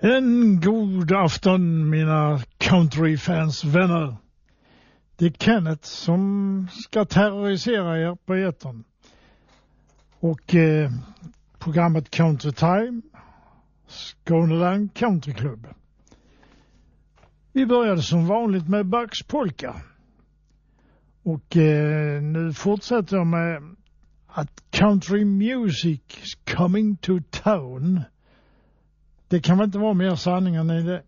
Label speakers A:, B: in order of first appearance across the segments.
A: En god afton mina countryfans vänner. Det är Kenneth som ska terrorisera er på etern. Och programmet Country Time, Skåneland Country Club. Vi började som vanligt med Bucks Polka. Och nu fortsätter jag med att country music is coming to town. Det kan väl inte vara mer sanning än det.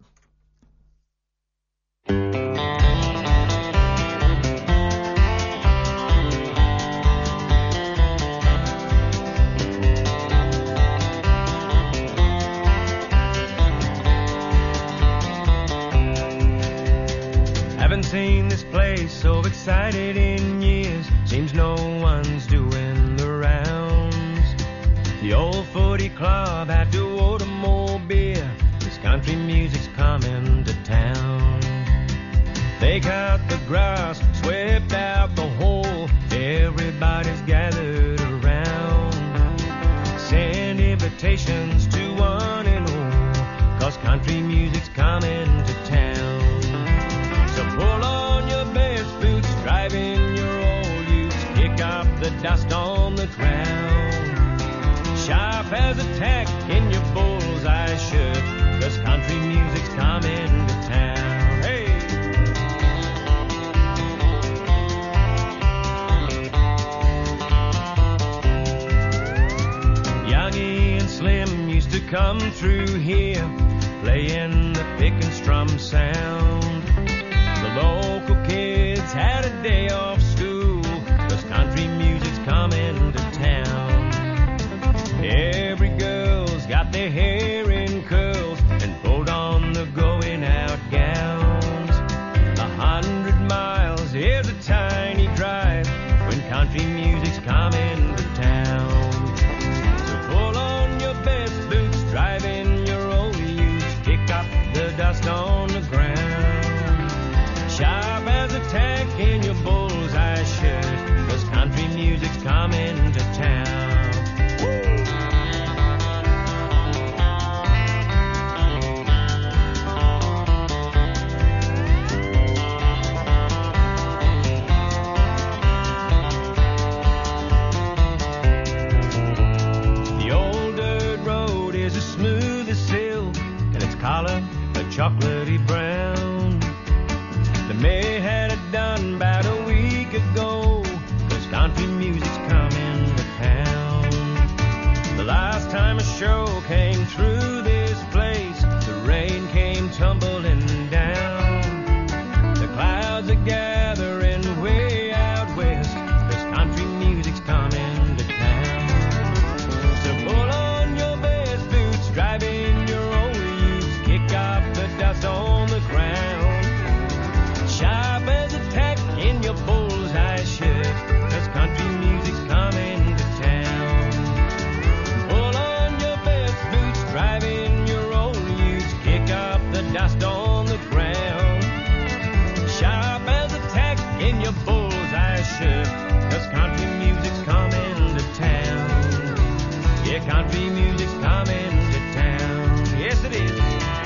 B: Haven't seen this place so excited in years. Seems no one's doing the rounds. The old footy club had to order more beer. This country music's coming to town. They cut the grass, swept out the hole. Everybody's gathered around. Send invitations to one and all, 'cause country music's coming to town. So pull on your best boots, drive in your old utes, kick up the dust on the ground. Sharp as a tack in your bullseye shirt, 'cause country music's coming to town. Hey! Youngie and Slim used to come through here, playing the pick and strum sound. The local kids had a day off school, 'cause country music's coming to town. Every girl's got their hair in curls and pulled on the going out gowns. 100 miles is a tiny drive when country music's coming to town. So pull on your best boots, drive in your old utes, kick up the dust on the ground. Sharp as a tack in your bullseye shirt, 'cause country music's coming to town. The old dirt road is as smooth as silk, and its color a chocolatey brown. The mayor had it done about a week ago, 'cause country music's coming to town. The last time a show came through this place, the rain came tumbling down. The clouds are gathering way out west, 'cause country music's coming to town. So pull on your best boots, drive in your old utes, kick up the dust on the ground. Sharp as a tack in your bullseye shirt, 'cause country music's coming to town. Pull on your best boots, drive in your old utes, kick up the dust on the ground. Sharp as a tack in your bullseye shirt, 'cause country music's coming to town. Yeah, country music's coming to town. Yes, it is.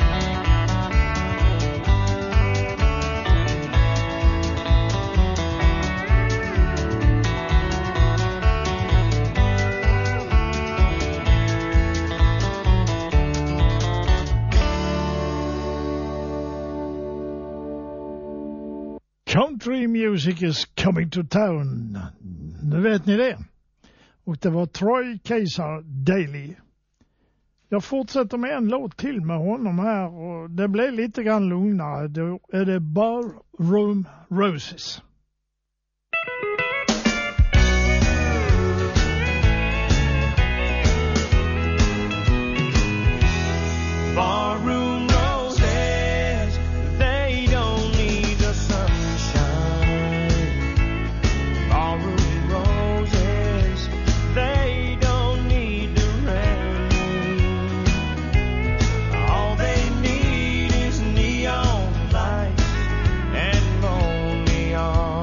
A: Country music is coming to town. Nu vet ni det. Och det var Troy Kaiser Daly. Jag fortsätter med en låt till med honom här, och det blir lite grann lugnare. Då är det Barroom Roses.
B: Barroom roses, they don't need the sunshine. Barroom roses, they don't need the rain. All they need is neon lights and long neon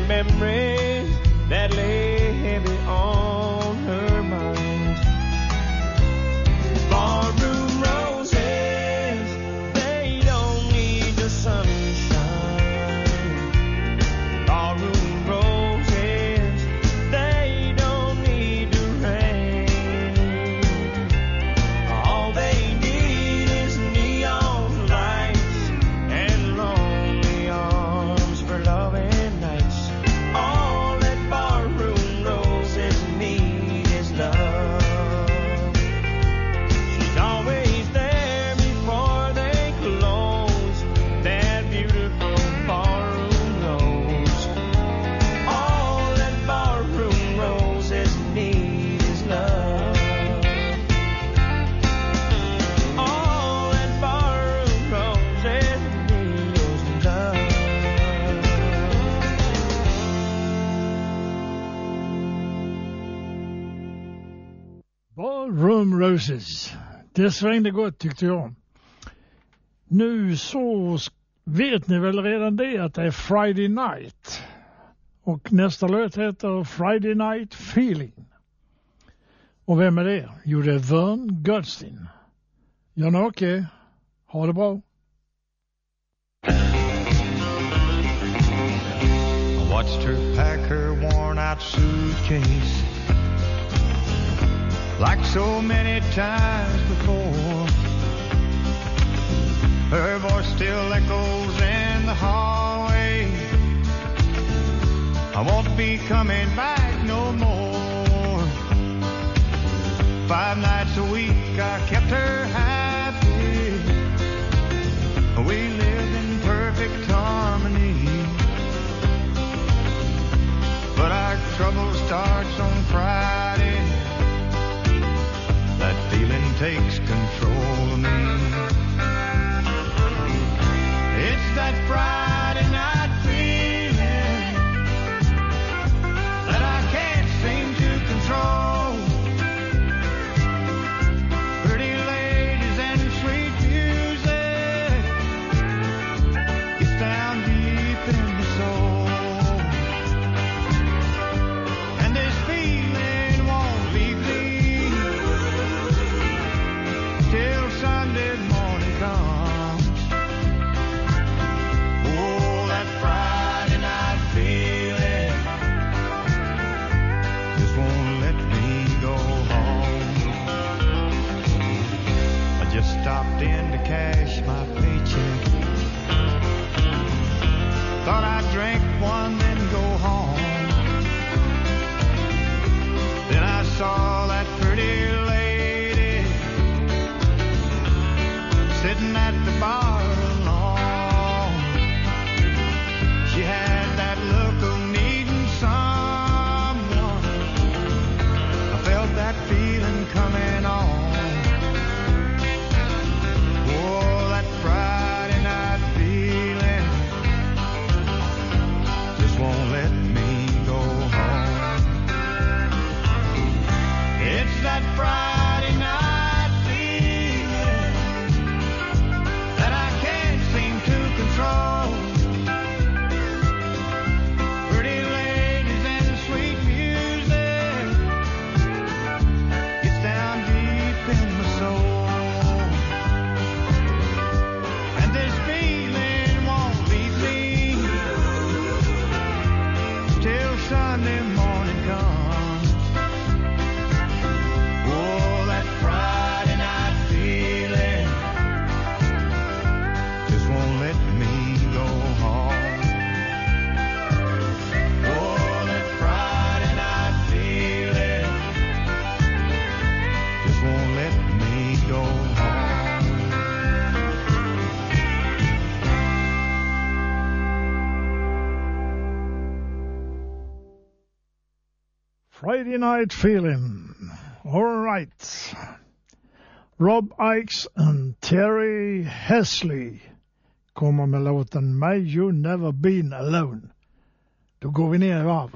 B: memories that lay heavy on her mind. Barroom roses, they don't need the sunshine. Barroom roses, they don't need the rain. All they need is neon lights and lonely arms for loving nights. All that barroom roses need is love. She's always there before they close that beautiful barroom rose. All that barroom roses need is love. All that barroom roses need is love.
A: Ballroom Roses. Det svängde gott tyckte jag. Nu så vet ni väl redan det att det är Friday Night. Och nästa låt heter Friday Night Feeling. Och vem är det? Jo, det är Vern Goldstein. Jan-Åke, ha det bra.
C: I watched her pack her worn-out suitcase like so many times before. Her voice still echoes in the hallway. I won't be coming back no more. 5 nights a week I kept her happy. We lived in perfect harmony. But our trouble starts on Friday. That feeling takes control of me. It's that Friday night feeling that I can't seem to control. Pretty ladies and sweet music gets down deep in the soul. And this feeling won't leave me till Sunday morning comes. Oh, that Friday night feeling just won't let me go home. I just stopped in to cash my paycheck. Thought I'd drink one then go home. Then I saw that pretty lady sitting at the bar alone. She had that look of needing someone. I felt that feeling coming on. Oh, that Friday night feeling just won't let me go home. It's that Friday night feeling that I can't seem to control. Pretty ladies and sweet music gets down deep in my soul. And this feeling won't leave me till Sunday morning comes. Oh, that Friday night feeling just won't let me go home. Oh, that Friday night feeling just won't let me go home.
A: Friday Night Feeling. All right. Rob Ickes and Terry Hesley kommer med låten May You Never Been Alone. Då går vi ner i varv.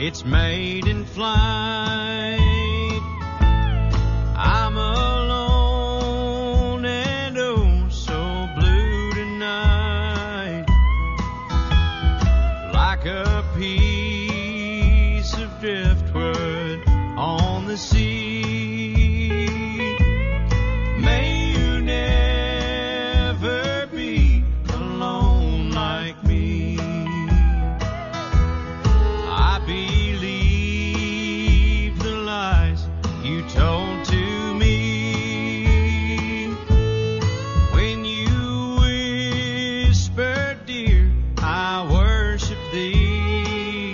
B: It's made in flight. I'm alone and oh so blue tonight, like a piece of driftwood on the sea. May you never be alone like me. I believe the lies you told to me when you whispered, dear, I worship thee.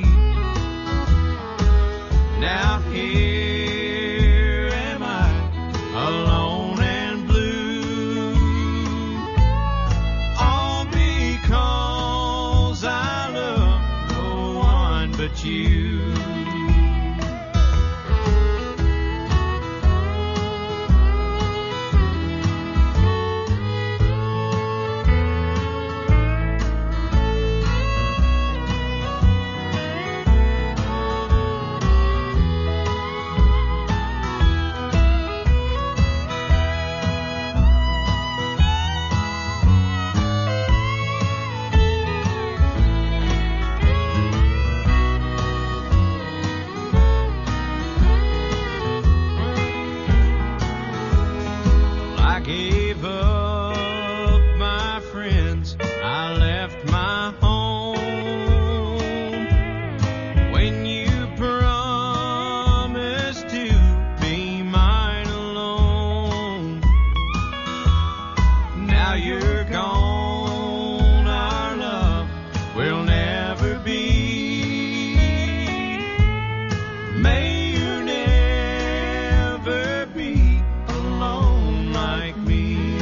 B: Now here am I, alone and blue, all because I love no one but you. I gave up my friends, I left my home when you promised to be mine alone. Now you're gone, our love will never be. May you never be alone like me.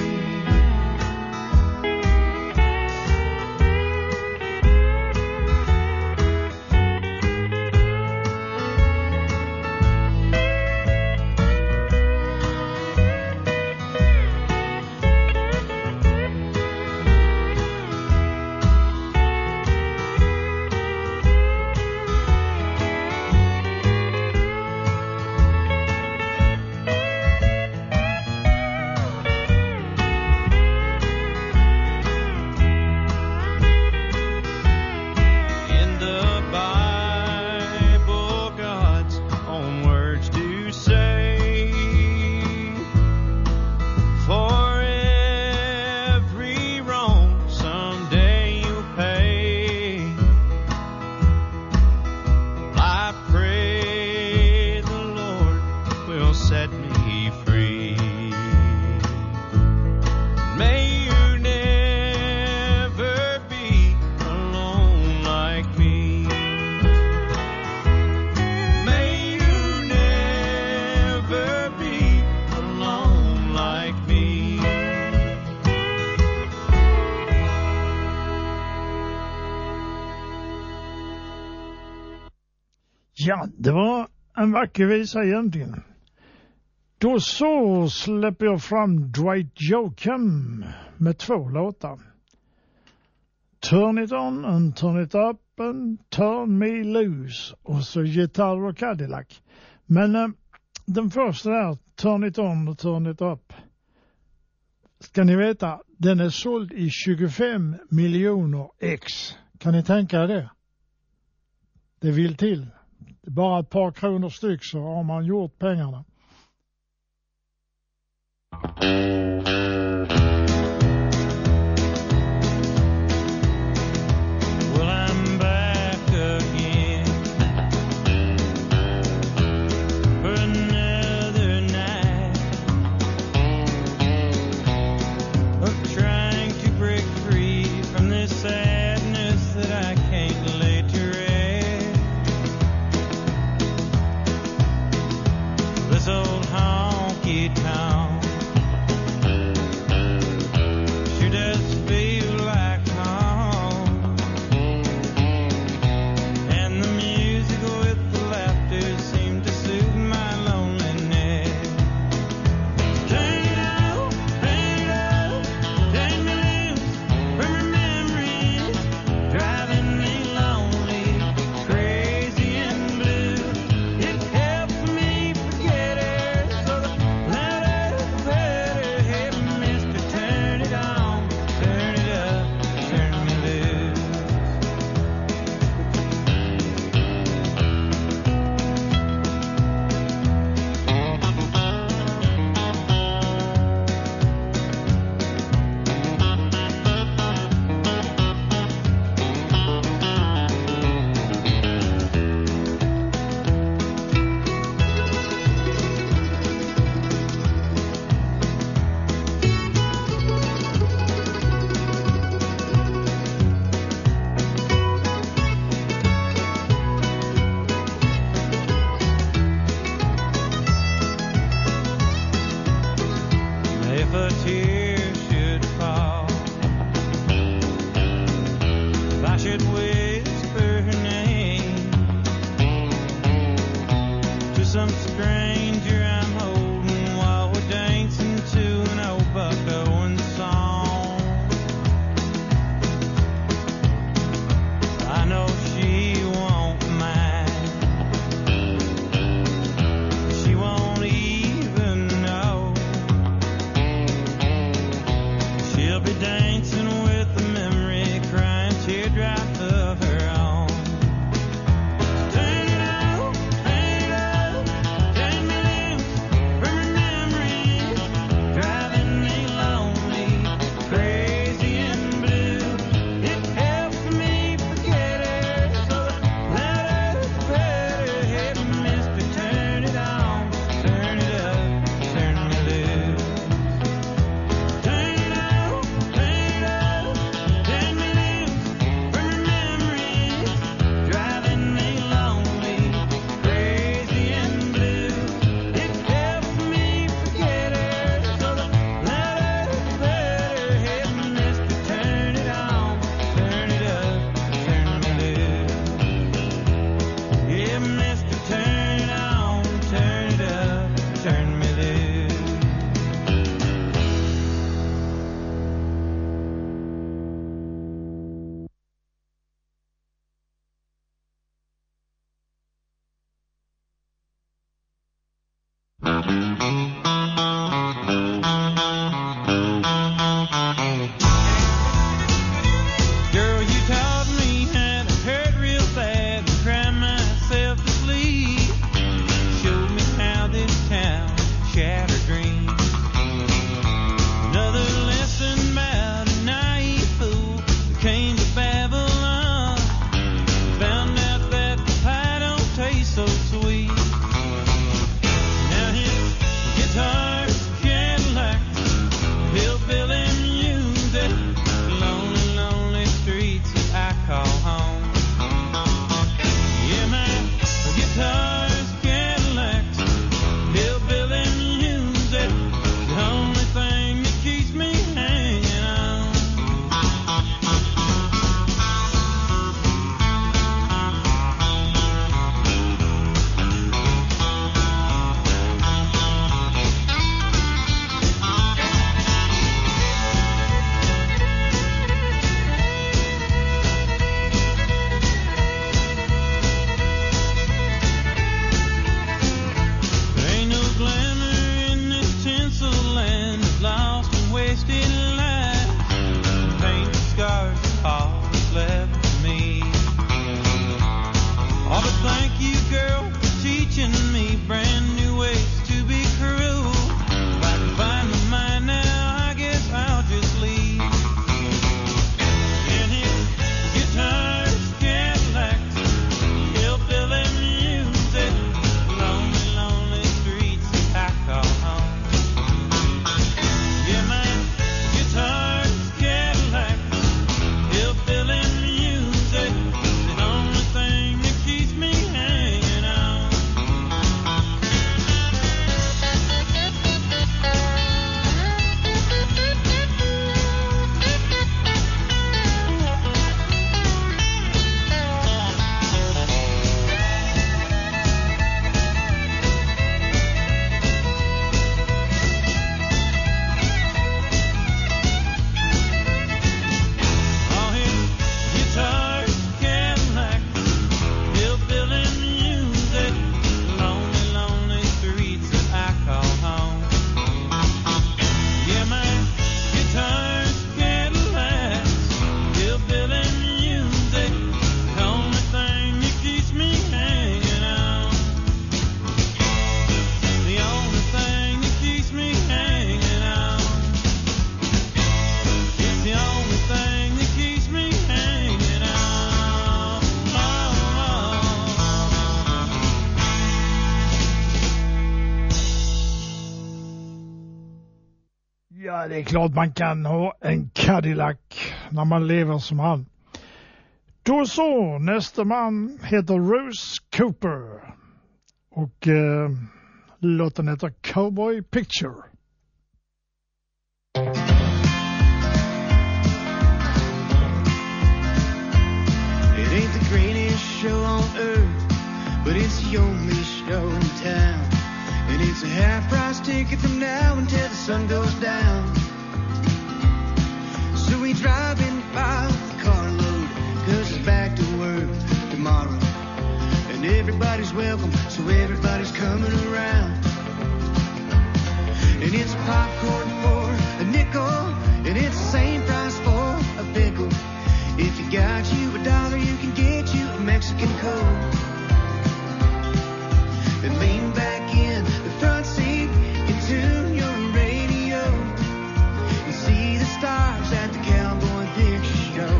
B: In the Bible, God's own words do say, for every wrong someday you'll pay. I pray the Lord will set me free. May you never be alone like me. May you never be alone like me.
A: Ja, det var en vacker visa egentligen. Då så släpper jag fram Dwight Yoakam med 2 låtar. Turn it on and turn it up and turn me loose. Och så Guitar och Cadillac. Men den första där, Turn it on och turn it up. Ska ni veta, den är såld i 25 miljoner ex. Kan ni tänka det? Det vill till. Det är bara ett par kronor styck så har man gjort pengarna.
B: Well, I'm back again for another night of trying to break free from this sadness that I can't lay to rest. This old honky tonk
C: a tear should fall, if I should whisper her name to some stranger I'm holding while we're dancing to an old Buck Owens song. I know she won't mind, she won't even know. She'll be dancing with the memory, crying teardrops of her own. Turn it up, turn me loose from her memories, driving me lonely, crazy and blue. It helps me forget her, so louder the better. Hey, mister, turn it on, turn it up, turn me loose. Turn it up, turn me loose from her memories, driving me lonely, crazy and blue. It helps me forget her, so louder the better. Hey, mister, turn it on, turn it up, turn me loose. Yeah, mister, turn it on, turn it up, turn me loose. Girl, you taught me how to hurt real bad and cry myself to sleep. Showed me how this town shattered dreams. Another lesson about a naive fool who came to Babylon. Found out that the pie don't taste so sweet. Now his guitar's Cadillac, hillbilly music, lonely, lonely streets that I call home. Yeah, my guitar's Cadillac, hillbilly music, the only thing that keeps me hanging on. There ain't no glamour in this tinsel land of lost and wasted lives. Paint scars are all that's left for me. Oh, but thank you, girl, for teaching me brand new ways to be cruel. If I can find my mind now, I guess I'll just leave. And his guitar's Cadillac, hillbilly music, lonely, lonely streets that I call home. Yeah, my guitar's Cadillac, hillbilly music, the only thing that keeps me hanging on. All his guitar's Cadillac, hillbilly music, lonely, lonely streets that I call home. Yeah, my guitar's Cadillac, hillbilly music, the only thing that keeps me hanging on. The only thing that keeps me hanging on. It's the only thing that keeps me hanging on.
A: Ja, det är klart man kan ha en Cadillac när man lever som han. Då så, nästa man heter Rose Cooper. Och låten heter Cowboy Picture.
C: show on earth, but it's the only show in town. And it's a half-price ticket from now until the sun goes down. So we drive in 5 carload, 'cause it's back to work tomorrow. And everybody's welcome, so everybody's coming around. And it's popcorn for a nickel, and it's the same price for a pickle. If you got you $1, you can get you a Mexican Coke. And lean back in the front seat and tune your radio and see the stars at the Cowboy Picture Show.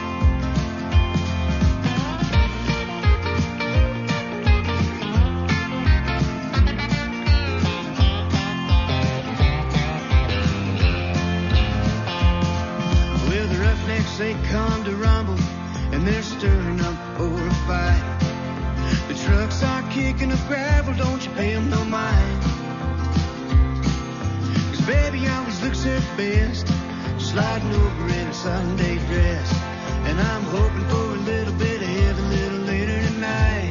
C: Well, the Roughnecks, they come to rumble, and they're stirring up for a fight. The trucks are kicking up gravel, don't you pay them no mind. 'Cause baby always looks her best, sliding over in a Sunday dress. And I'm hoping for a little bit of heaven a little later tonight.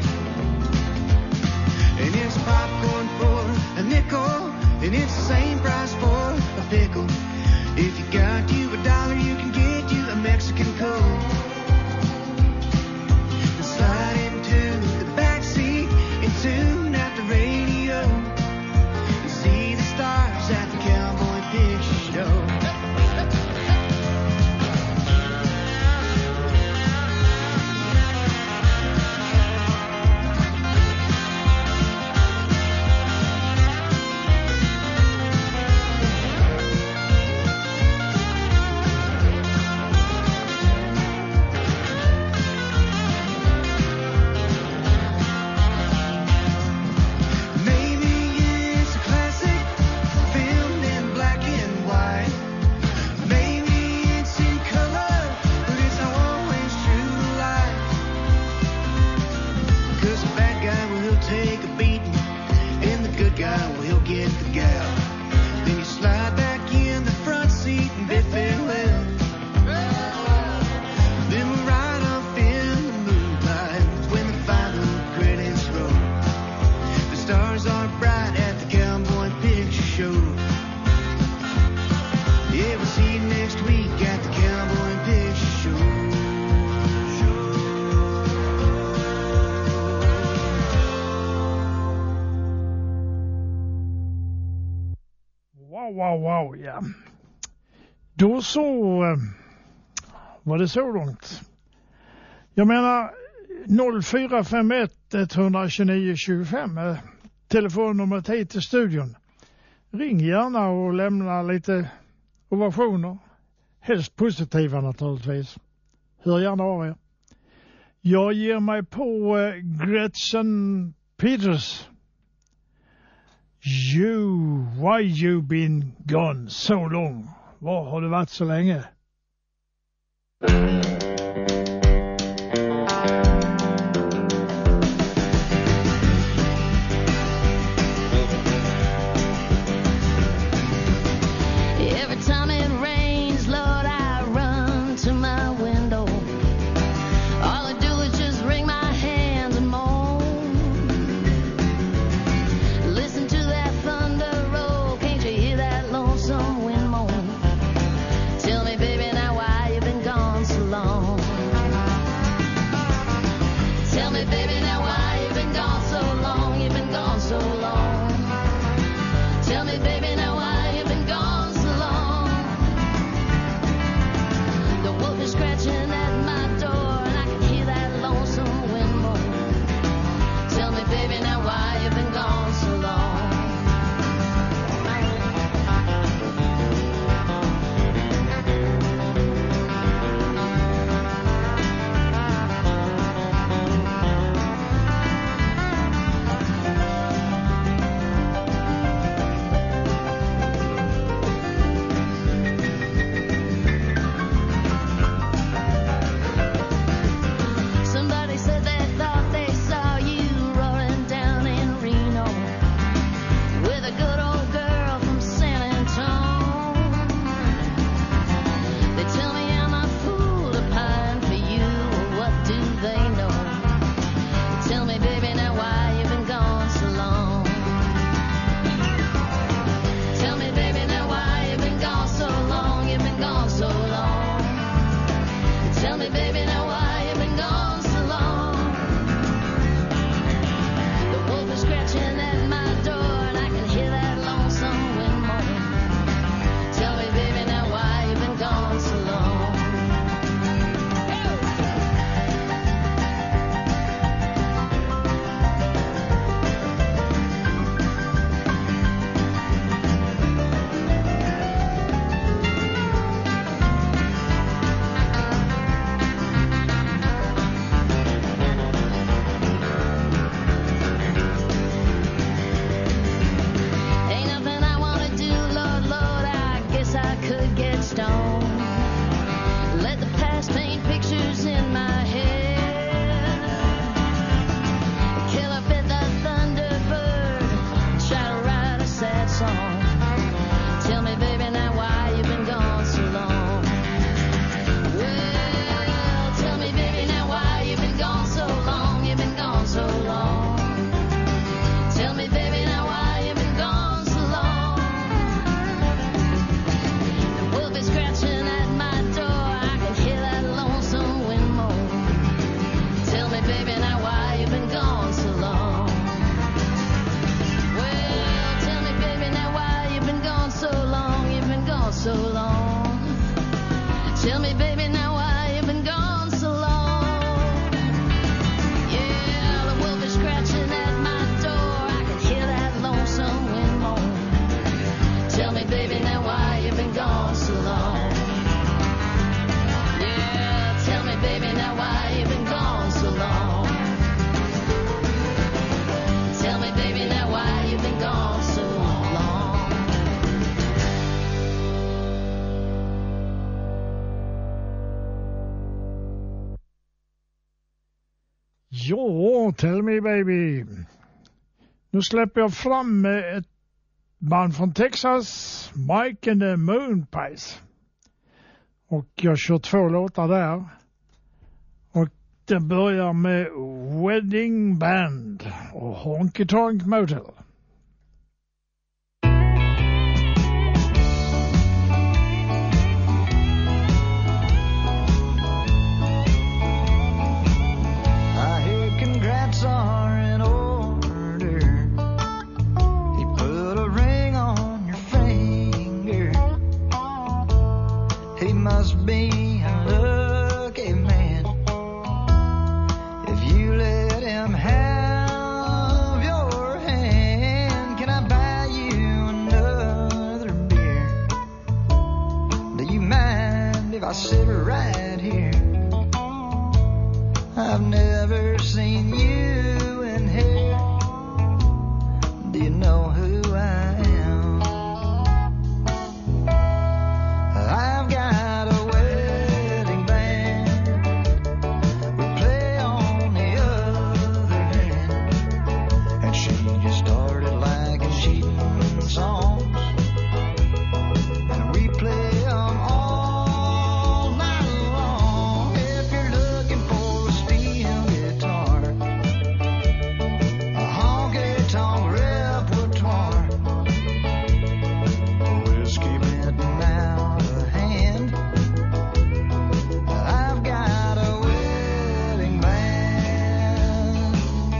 C: And it's popcorn for a nickel, and it's the same price for a pickle. If you got you $1, you can get you a Mexican Coke. And slide into the backseat and tune out the radio and see the stars at the Cowboy Picture Show.
A: Wow, ja. Då så var det så långt. Jag menar 0451 129 25 telefonnumret hit till studion. Ring gärna och lämna lite ovationer. Helst positiva naturligtvis. Hör gärna av er. Jag ger mig på Gretchen Peters. Why you been gone so long? Var har du varit så länge?
D: Every time it rains, Lord, I run to my window. All I do is just wring my hands and moan. Listen to that thunder roll, can't you hear that lonesome wind moan? Tell me, baby, now why you been gone so long? Tell me, baby, now why you been gone so long? You've been gone so long. Tell me, baby, now why you been gone so long? The wolf is scratching at my door, and I can hear that lonesome wind moan. Tell me, baby, now why you been gone so long? Tell me, baby, now why you've been gone so long. Yeah, tell me, baby, now why you've been gone so long. Tell me, baby, now why you've been gone so long.
A: Ja, Tell Me Baby. Nu släpper jag fram ett band från Texas, Mike and the Moon Pies. Och jag kör 2 låtar där. Och det börjar med Wedding Band och Honky Tonk Motel.
C: I hear congrats are in order. He put a ring on your finger. He must be a lucky man if you let him have your hand. Can I buy you another beer? Do you mind if I sit right here? I've never seen you in here. Do you know who I am? I've got a wedding band. We play on the other hand. And she just started liking cheating songs. And we play them all night long. If you're looking for a steel guitar, a honky-tonk repertoire, whiskey bent out of hand, I've got a wedding band.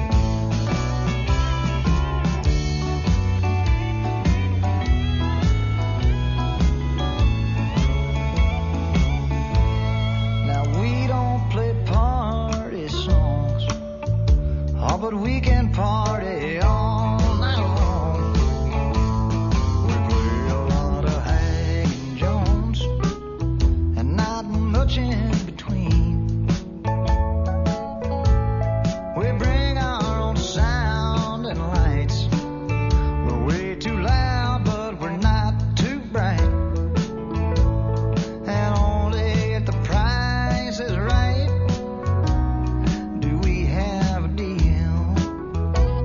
C: Now we don't play party songs, oh, but we can party all night long. We play a lot of Hank and Jones, and not much in between. We bring our own sound and lights. We're way too loud, but we're not too bright. And only if the price is right do we have a deal.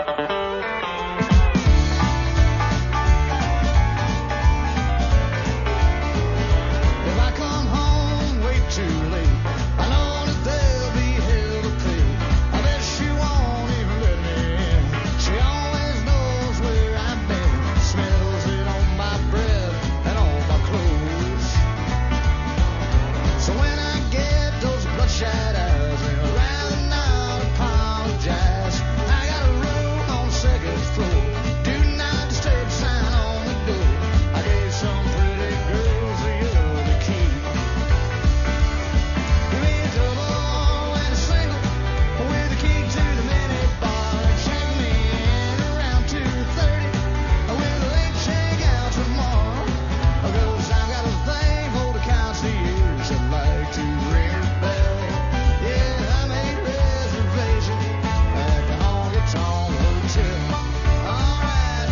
E: If I come home way too late, I know that there'll be hell to pay. I bet she won't even let me in. She always knows where I've been. Smells it on my breath and on my clothes. So when I get those bloodshot eyes, I'd rather not apologize. I got a room on the second floor. Do not disturb sign on the door. I gave some pretty girls the other key. You ain't double and a single with the key to the mini bar. Check me in around 2:30 with a late check out tomorrow. 'Cause I've got a thing for the concierge. I'd like to ring a bell. Yeah, I made reservation at the Honky Tonk Hotel. All right.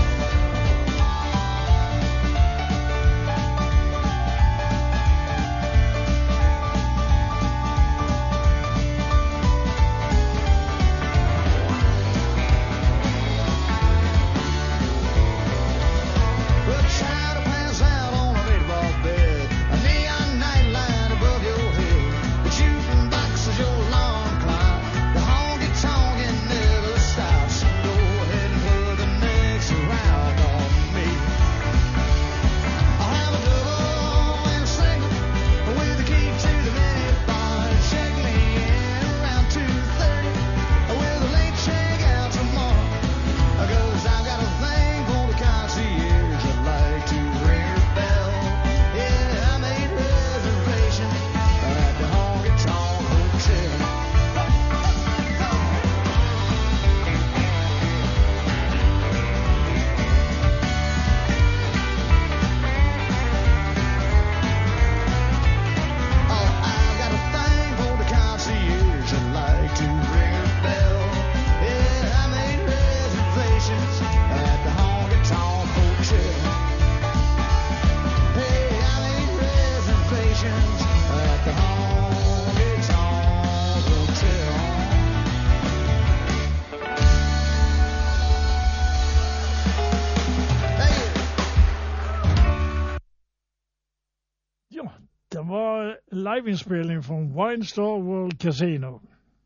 E: Well, try to pass out on a baseball bed, a neon nightlight above your head. The shooting box is your alarm clock. The honky tonk it never stops. Go ahead and put the next round on me. I'll have a double and a single with the key to the mini bar. Check me in around 2:30 with a late check out tomorrow. 'Cause I've got a thing for the concierge. I'd like to ring a bell. Yeah, I made reservation at the Honky Tonk Hotel. Oh, I've got a thing for the concierge. I'd like to ring a bell. Yeah, I made reservations at the Honky Tonk Hotel. Hey, I made reservations at the Honky Tonk Hotel. Hey.
A: Ja, det var liveinspelning från Wine Store World Casino.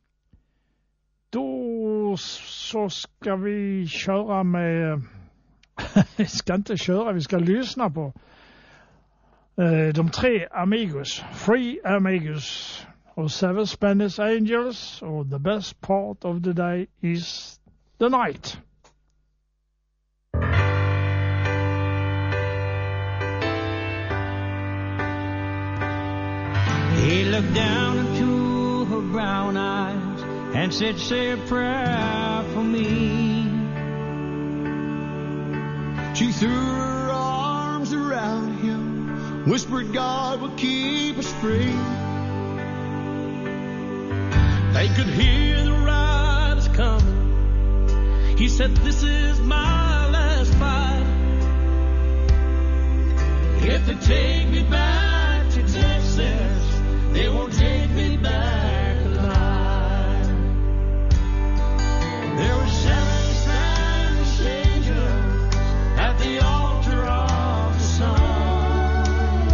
A: Då så ska vi köra med... vi ska inte köra, vi ska lyssna på de tre Amigos. Three Amigos och Seven Spanish Angels och The Best Part of the Day is the Night.
C: He looked down into her brown eyes and said, say a prayer for me.
E: She threw her arms around him, whispered God will keep us free.
F: They could hear the riders coming. He said, this is my last fight. If they take me back to Texas, they won't take me back alive. There were 7 Spanish angels at the altar of the sun.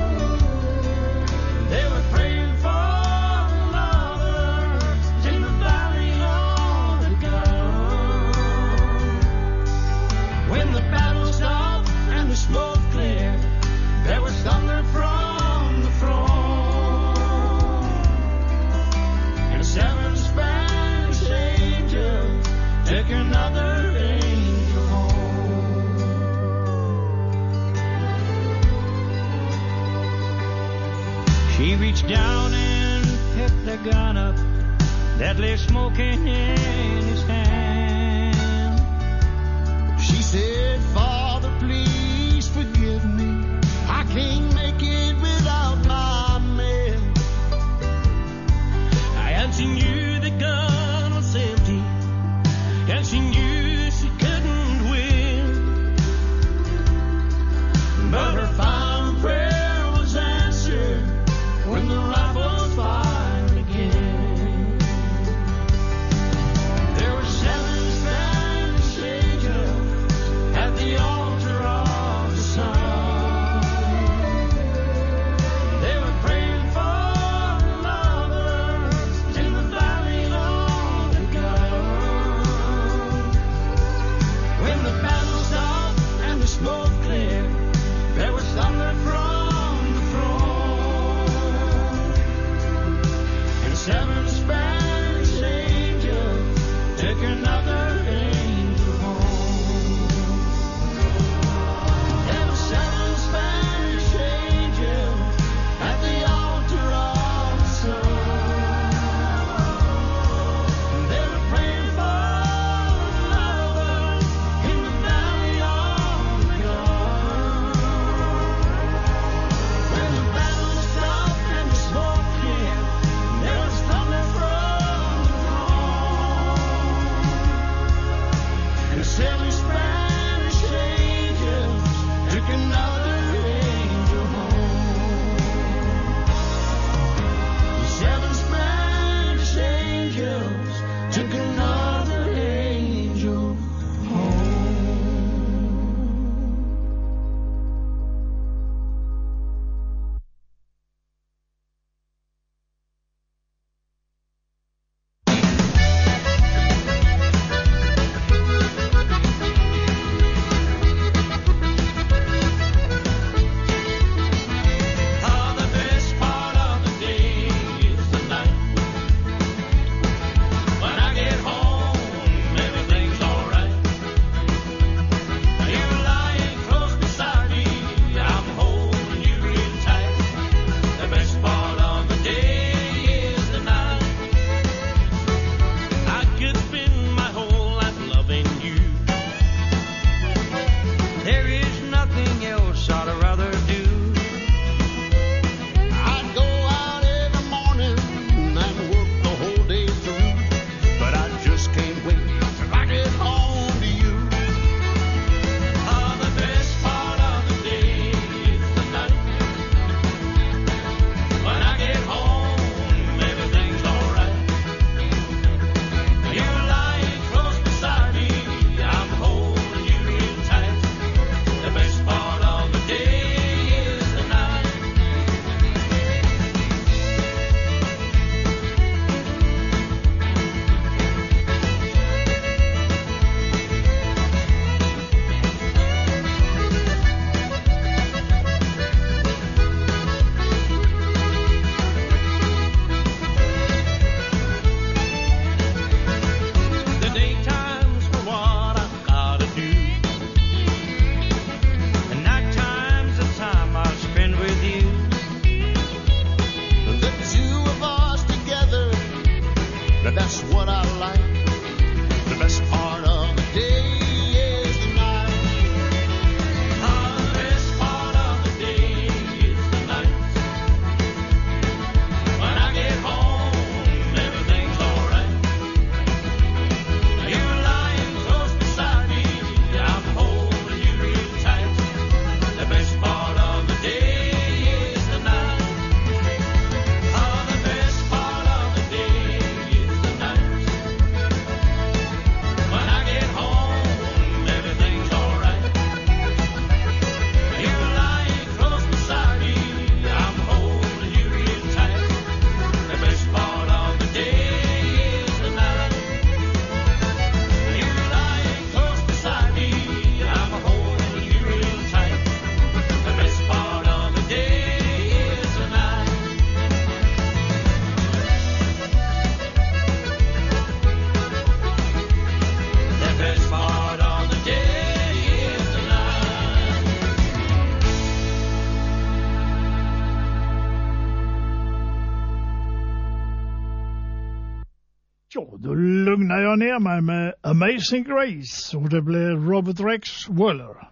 F: They were praying for the lovers in the valley of the gun. When the battle stopped and the smoke cleared, there was thunder from the throne, and 7 Spanish angels took another angel home.
C: She reached down and picked the gun up that lay smoking in his hand.
E: She said, Father, please forgive me. I can't make it without my man.
F: And she knew the gun was empty, and she knew she couldn't win. But her final prayer was answered when the rifles fired again. There were 7 Spanish
A: Ja, då lugnar jag ner mig med Amazing Grace och det blir Robert Rex Waller.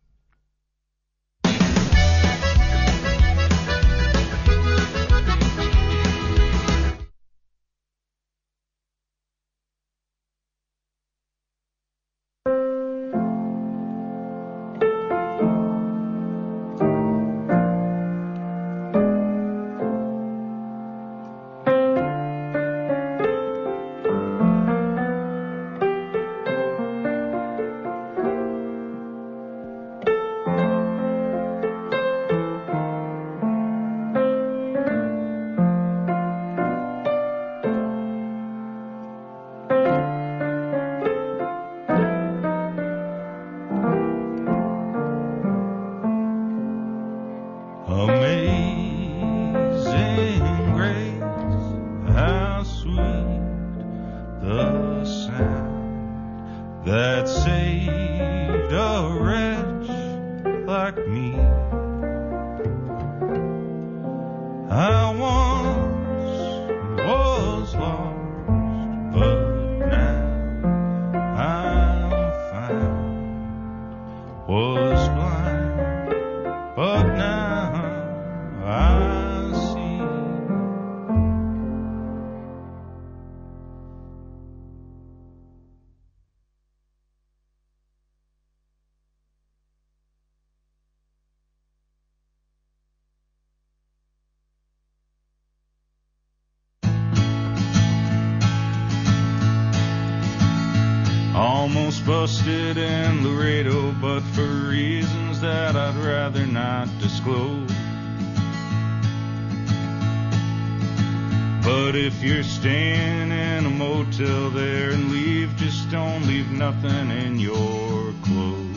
C: Amazing grace, how sweet the sound that saved a wretch like me. I once was lost, but now I'm found. Was blind, but now I see. Almost busted in Laredo, but for reasons that I'd rather not disclose. But if you're staying in a motel there and leave, just don't leave nothing in your clothes.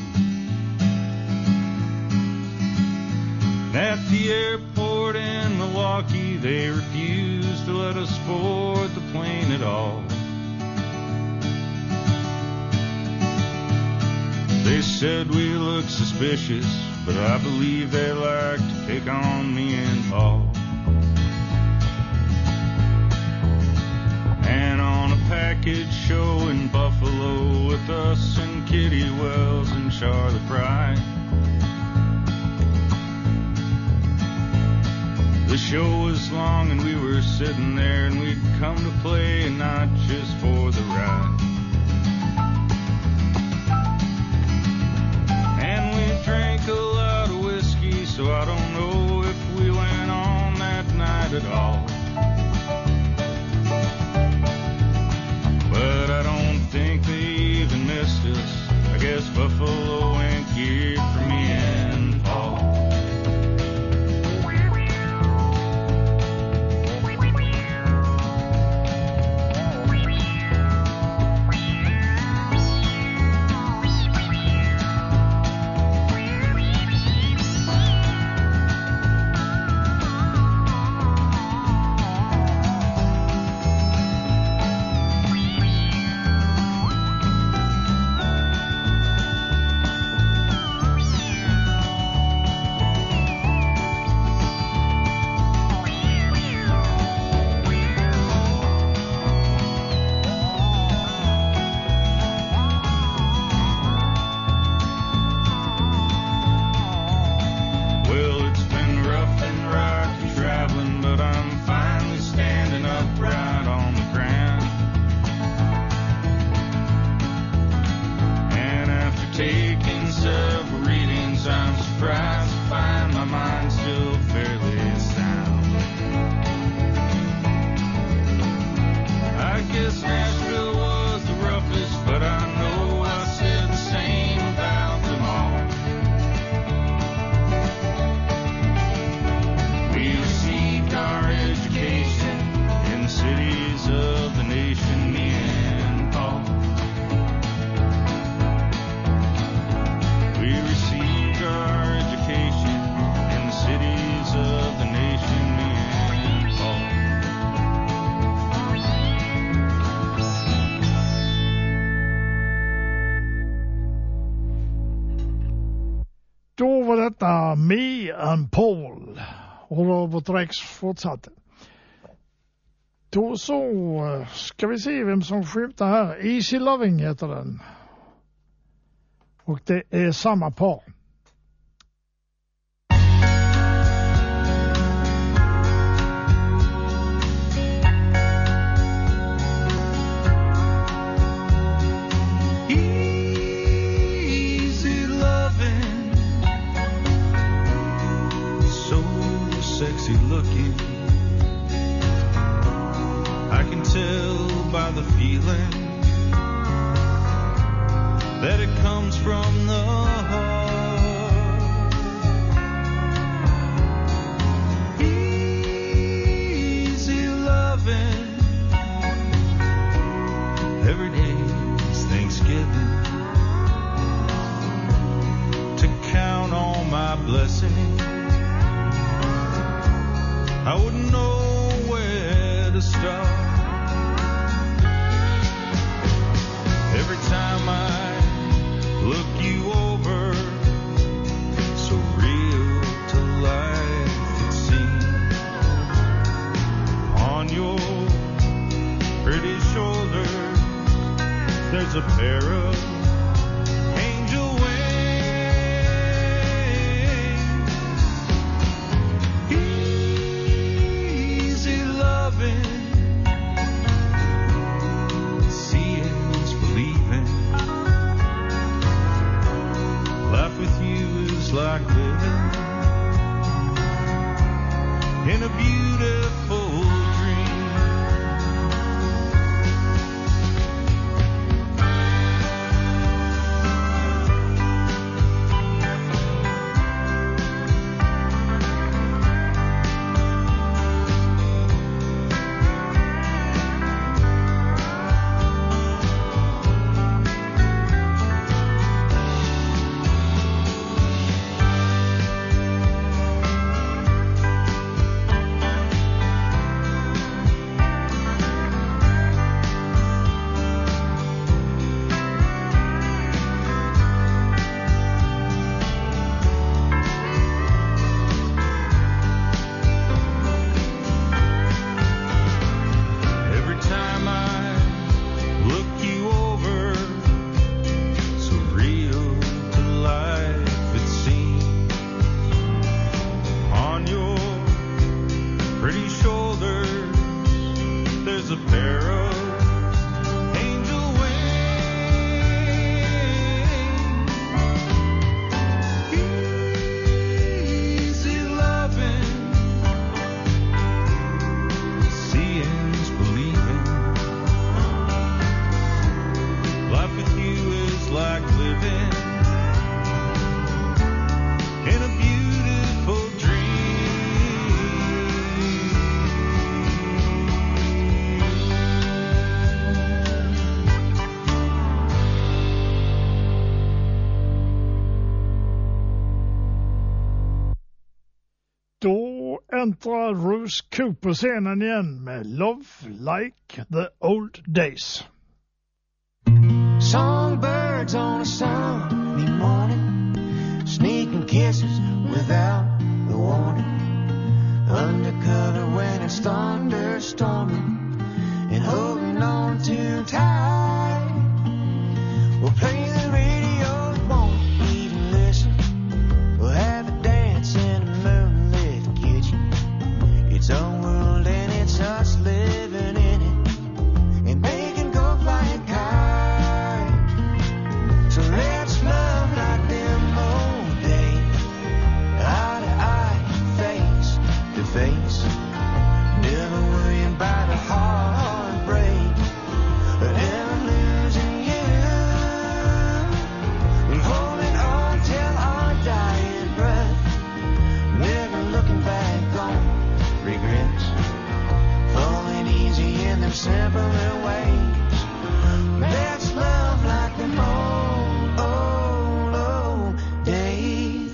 C: At the airport in Milwaukee, they refused to let us board the plane at all. They said we looked suspicious, but I believe they like to pick on me and Paul. And on a package show in Buffalo with us and Kitty Wells and Charlie Pride, the show was long and we were sitting there and we'd come to play and not just for the ride. Drank a lot of whiskey, so I don't know if we went on that night at all. But I don't think they even missed us. I guess Buffalo ain't geared for me and Paul.
A: Då var detta Me and Paul och Robert Rex fortsatte. Då så ska vi se vem som skjuter här. Easy Loving heter den. Och det är samma par.
C: Easy loving, so sexy looking. I can tell by the feeling that it comes from the heart. Easy loving, every day's Thanksgiving. To count all my blessings, I wouldn't know where to start. Every time I look you over, so real to life it seems. On your pretty shoulders, there's a pair of angel wings. Easy loving, seeing's believing. Life with you is like living in a beautiful dream.
A: Då äntrar Bruce Cooper scenen igen med Love Like the Old Days.
E: Songbirds on a sunny morning, sneaking kisses without the warning. Undercover when it's thunderstorming, and holding on too tight. We'll play the radio, won't even listen. We'll have a dance in a moonlit kitchen. It's our world and it's us living in it, and they can go fly a kite. So let's love like them old days, eye to eye, face to face. Never worrying about a heartbreak, but never losing you. And holding on till our dying breath, never looking back on regrets. Falling easy in them simpler ways. Let's love like them old, old, old days.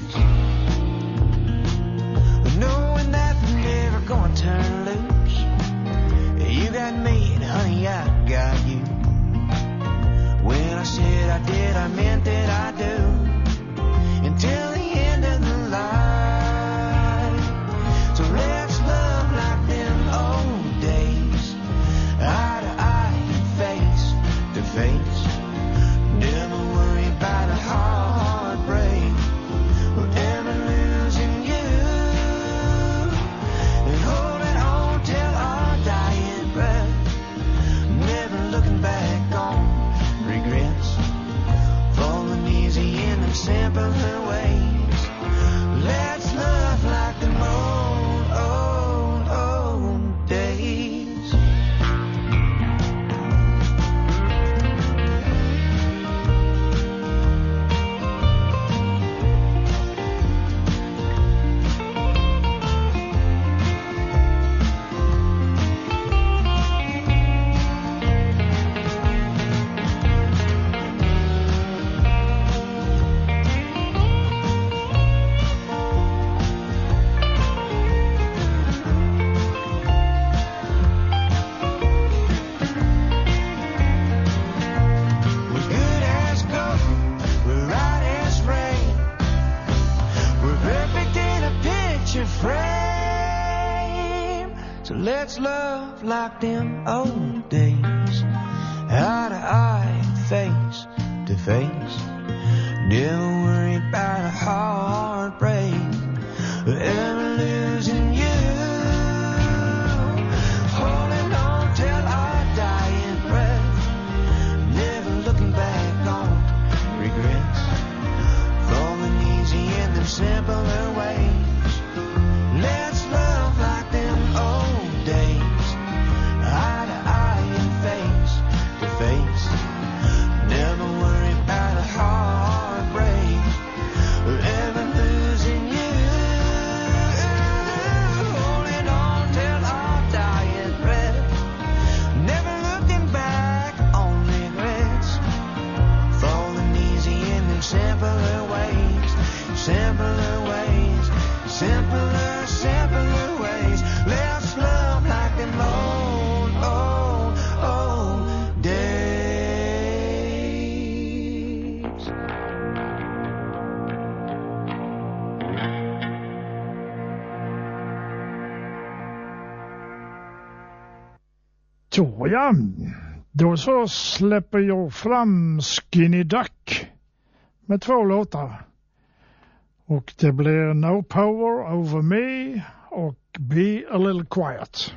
E: Knowing that they're never gonna turn loose. You got me and honey, I got you. When I said I did, I meant that I do. Until the end of the line. So let's love like them old days.
C: Let's love like them old days, eye to eye, face to face. Never worry about a heartbreak, ever losing you. Holding on till our dying breath, never looking back on regrets. Falling easy in them simpler ways. Let's love like them old days, eye to eye and face to face. Never worry about a heartbreak, ever losing you. Holding on till our dying breath, never looking back on regrets. Falling easy in them simpler ways, simpler ways, simpler, simpler ways. Let's love like them old, old, old days.
A: Så ja, då så släpper jag fram Skinny Duck med 2 låtar. Och det blir No Power Over Me och Be a Little Quiet.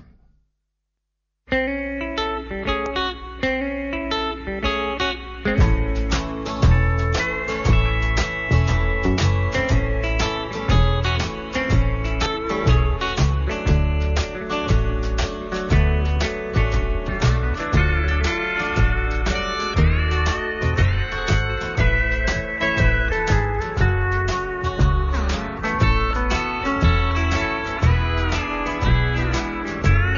C: Let's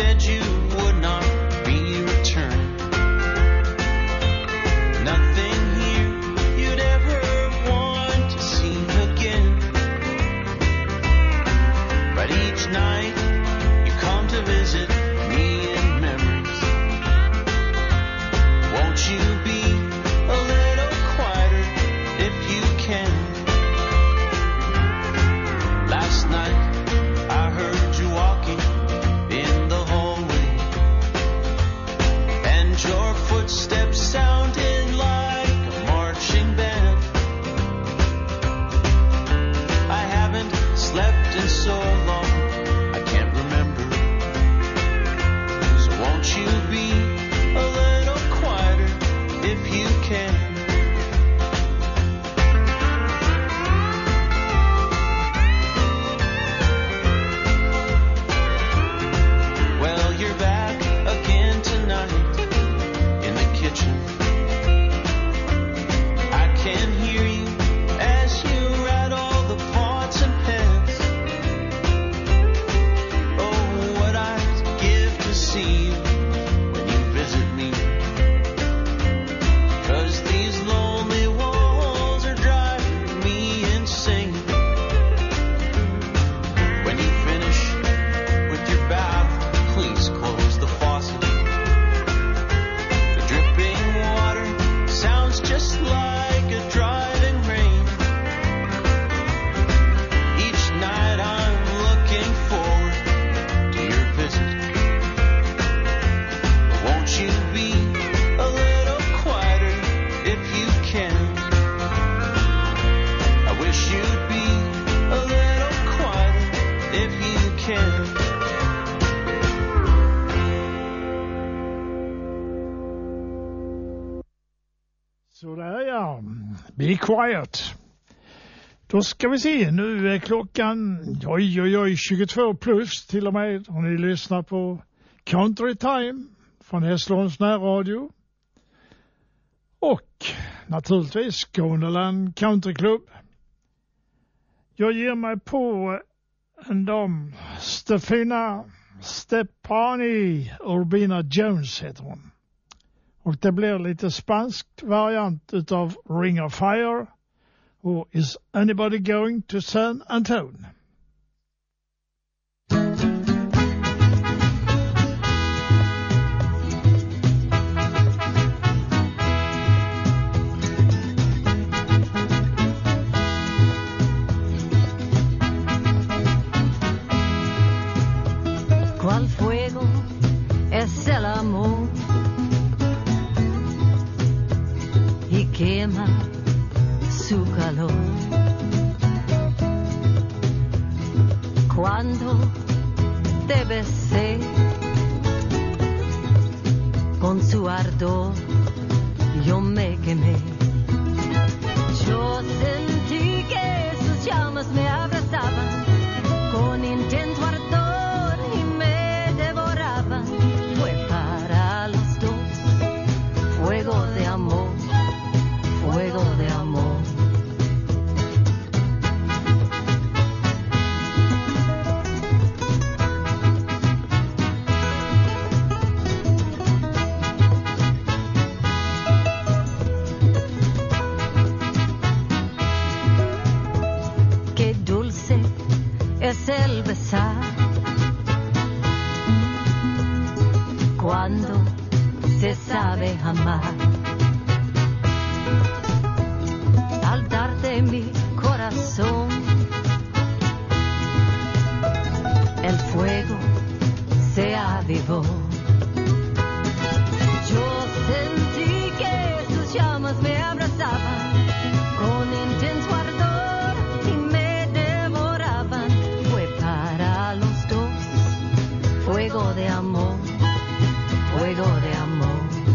C: said you would not be returning. Nothing here you'd ever want to see again. But each night you come to visit me in memories. Won't you be a little quieter if you can? Last night I heard you walking in the hallway, and your footsteps sounded like a marching band. I haven't slept in so long, I can't remember. So won't you be a little quieter if you can? Well, you're back again tonight in the kitchen. I can hear you as you rattle the pots and pans. Oh, what I'd give to see you when you visit me. 'Cause these lonely walls are driving me insane. When you finish with your bath, please close the faucet. The dripping water sounds just like a driving rain. Each night I'm looking forward to your visit. Won't you be a little quieter if you can? I wish you'd be a little quieter if you can.
A: Sådär ja, be quiet. Då ska vi se, nu är klockan 22 plus till och med. Och ni lyssnar på Country Time från Hässleholms närradio. Och naturligtvis Skåneland Country Club. Jag ger mig på en dam, Stefani Urbina Jones heter hon. Och det blir lite spansk variant utav Ring of Fire och Is Anybody Going to San Antone?
D: Cual fuego es el amor y quema su calor. Cuando te besé con su ardor, yo me quemé. Yo sentí que sus llamas me abrazaban con intenso ardor y me devoraban. Fue para los dos fuego de amor, fuego de amor. Qué dulce es el besar cuando se sabe amar. Al darte mi corazón, el fuego se avivó. Yo sentí que sus llamas me abrazaban con intenso ardor y me devoraban. Fue para los dos fuego de amor, fuego de amor.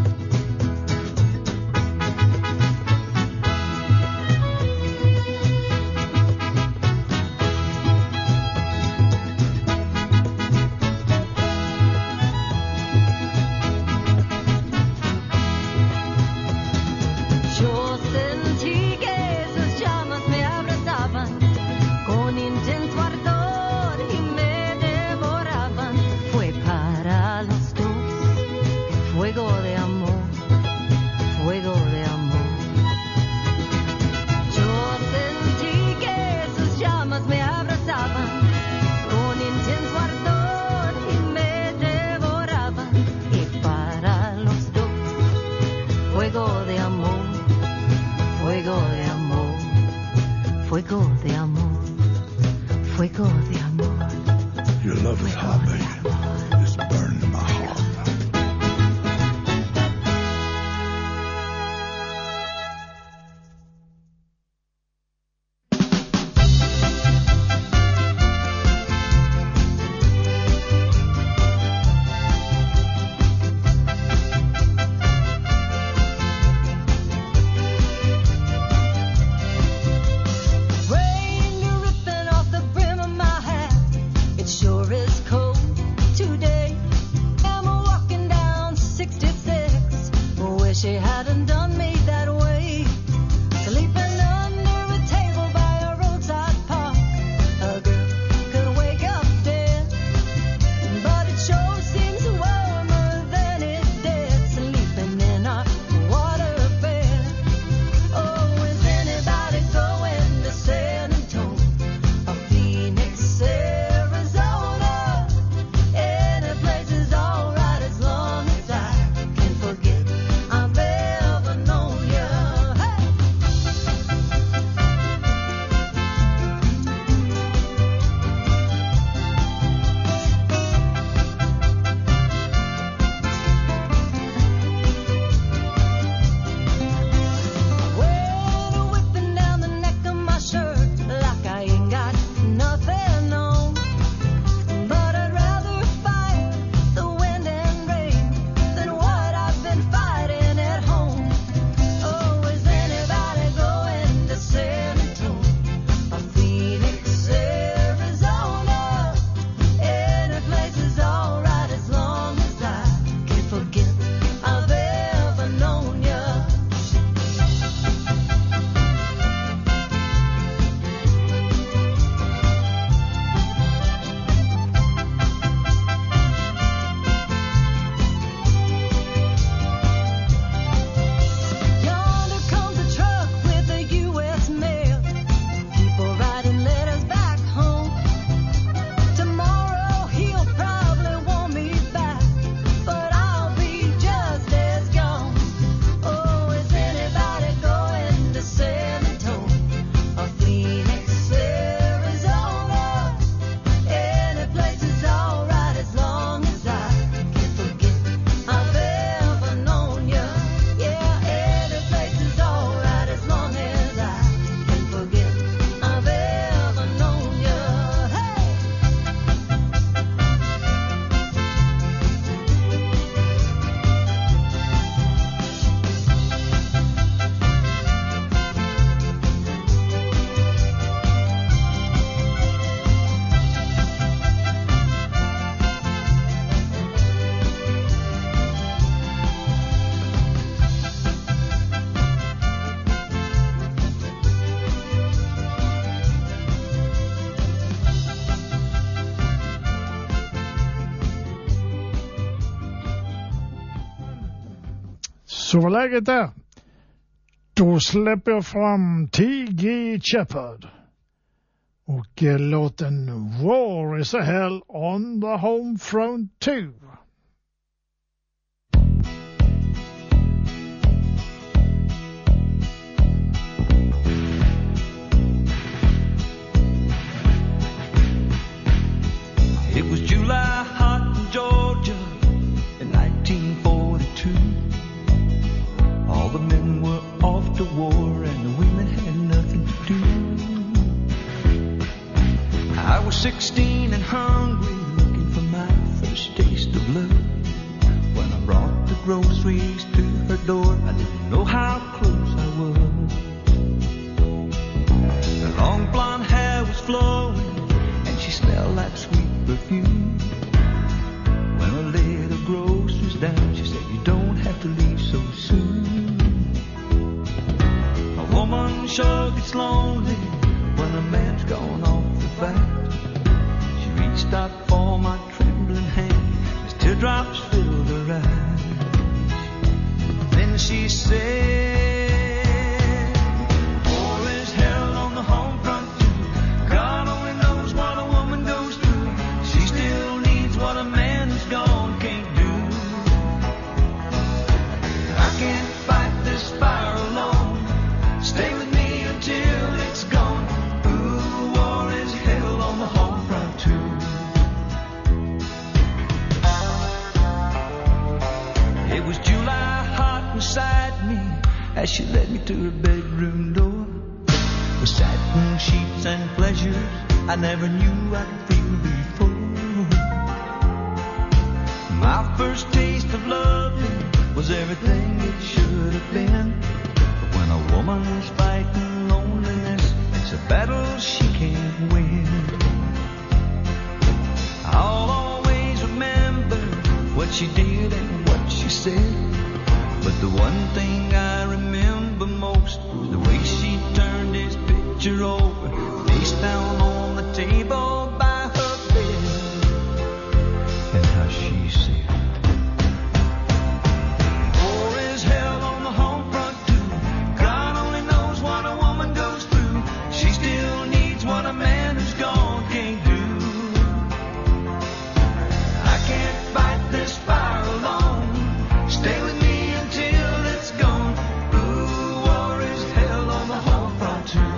D: Yo sentí que sus llamas me abrazaban con intenso ardor y me devoraban. Fue para
A: Så vad läget är? Då släpper jag fram T.G. Shepherd och låten War is a Hell on the Home Front 2.
C: It was July hot in Georgia in 1942. All the men were off to war and the women had nothing to do. I was 16 and hungry, looking for my first taste of love. When I brought the groceries to her door, I didn't know how close I was. Her long blonde hair was flowing and she smelled like sweet perfume. When I laid the groceries down, she said, "You don't have to leave so soon." A woman sure gets lonely when a man's gone off the fight. She reached out for my trembling hand as teardrops filled her eyes. Then she said, "War is hell on the home front too. God only knows what a woman goes through. She still needs what a man who's gone can't do. I can't fight this fire alone. Stay with me until it's gone. Ooh, war is hell on the home front too." It was July hot beside me as she led me to her bedroom door. With satin sheets and pleasures I never knew I'd feel before. My first taste of loving was everything it should have been. But when a woman's fighting loneliness, it's a battle she can't win. I'll always remember what she did and what she said. But the one thing I remember most was the way she turned his picture over, face down on the table by her bed, and how she said, "War is hell on the home front too. God only knows what a woman goes through. She still needs what a man who's gone can't do. I can't fight this fire alone. Stay with me until it's gone. Ooh, war is hell on the home front too.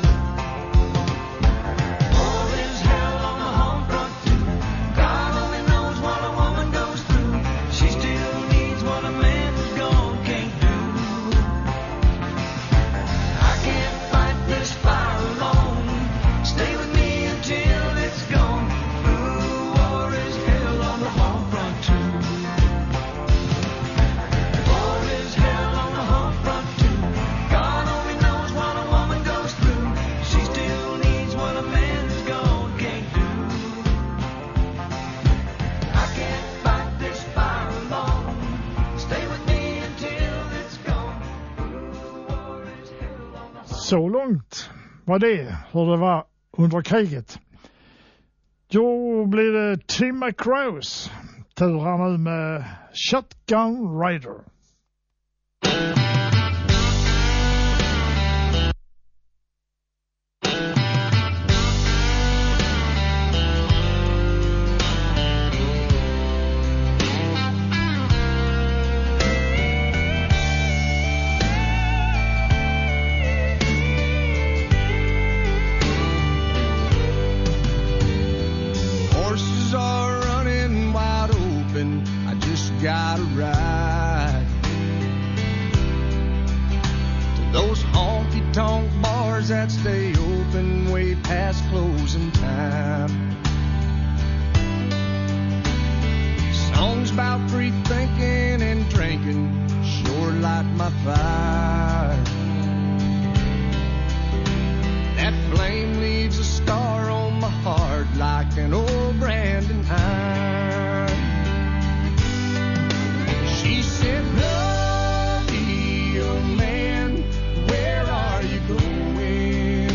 C: War is hell on the home front too. God only knows what a woman goes through. She still needs what a man who's gone can't do. I can't fight this fire alone. Stay with me until it's gone. Ooh, war is hell on the home front too. War is hell on the home front too. God only knows what a woman goes through. She still needs what a man who's gone can't do. I can't fight this fire alone. Stay with me until it's gone. Ooh, war is hell on the home.
A: Så långt var det hur det var under kriget. Då blir det Tim McRose. Tur här nu med Shotgun Rider.
E: Horses are running wide open. I just got a ride to those honky-tonk bars that stay open way past closing time. Songs about free thinking and drinking sure light my fire. That flame leaves a scar on my heart like an old branding iron. She said, "Bloody old man, where are you going?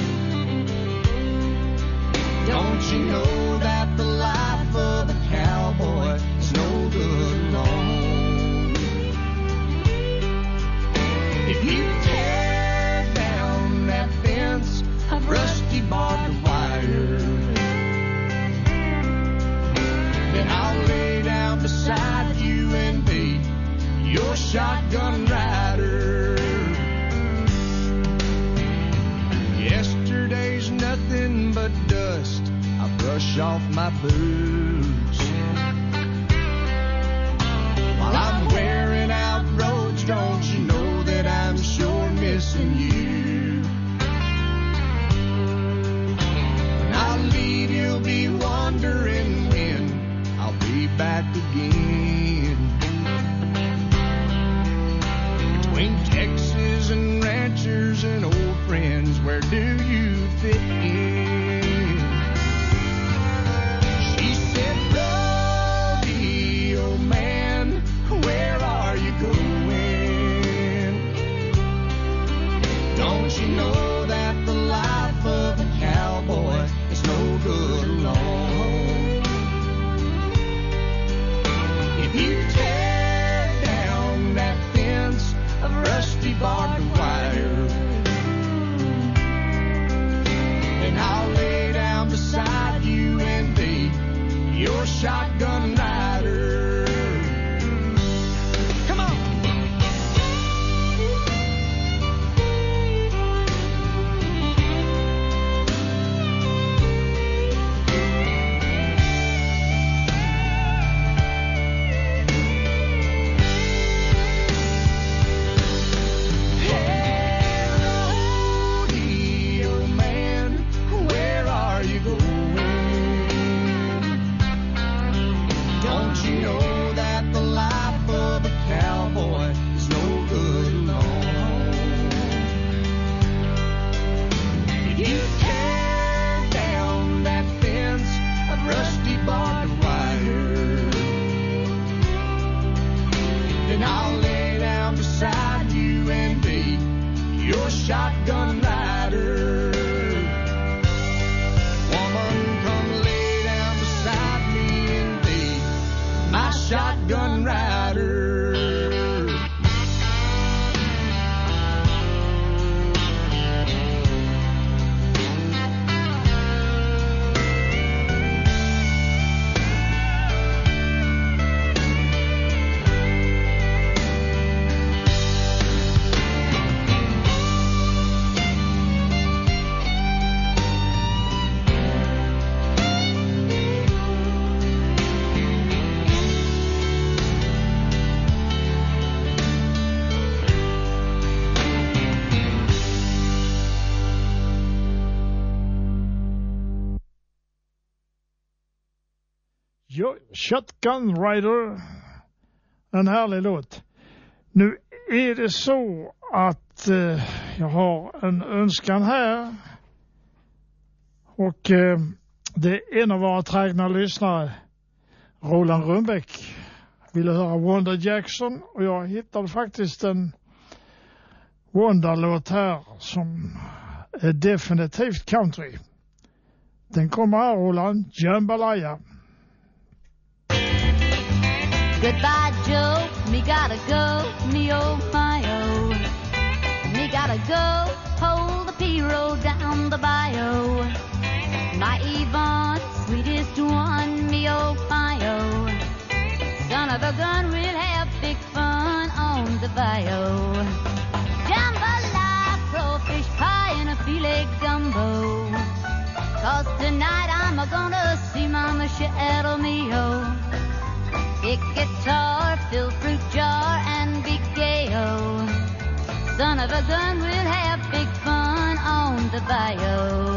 E: Don't you know that the life of a cowboy is no good alone?" shotgun rider. Yesterday's nothing but dust. I brush off my boots while I'm wearing out roads. Don't you know that I'm sure missing you? When I leave, you'll be wondering when I'll be back again. Between Texas and ranchers and old friends, where do you fit in? She said, rodeo man, where are you going? Don't you know that the life of a cowboy is no good alone? If you tear down that fence of rusty barbed wire, then I'll lay down beside you and be your shotgun rider. Come on. Hey, rodeo man, where are you going? Don't you know that the life of a cowboy is no good alone? If you tear down that fence of rusty barbed wire, then I'll lay down beside you and be your shotgun rider. Woman, come lay down beside me and be my shotgun rider.
A: Jo, Shotgun Rider, en härlig låt. Nu är det så att jag har en önskan här. Och det är en av våra trägna lyssnare, Roland Rönnbäck, ville höra Wanda Jackson. Och jag hittade faktiskt en Wanda-låt här som är definitivt country. Den kommer här, Roland, Jambalaya.
D: Goodbye, Joe. Me gotta go. Me oh my oh. Me gotta go. Hold the P-road down the bayou. My Yvonne, sweetest one. Me oh my oh. Son of a gun, we'll have big fun on the bayou. Jambalaya, crawfish pie, and a filet gumbo. 'Cause tonight I'm gonna see Mama Shadow me oh. Big guitar, fill fruit jar, and big gay-o. Son of a gun, we'll have big fun on the bayou.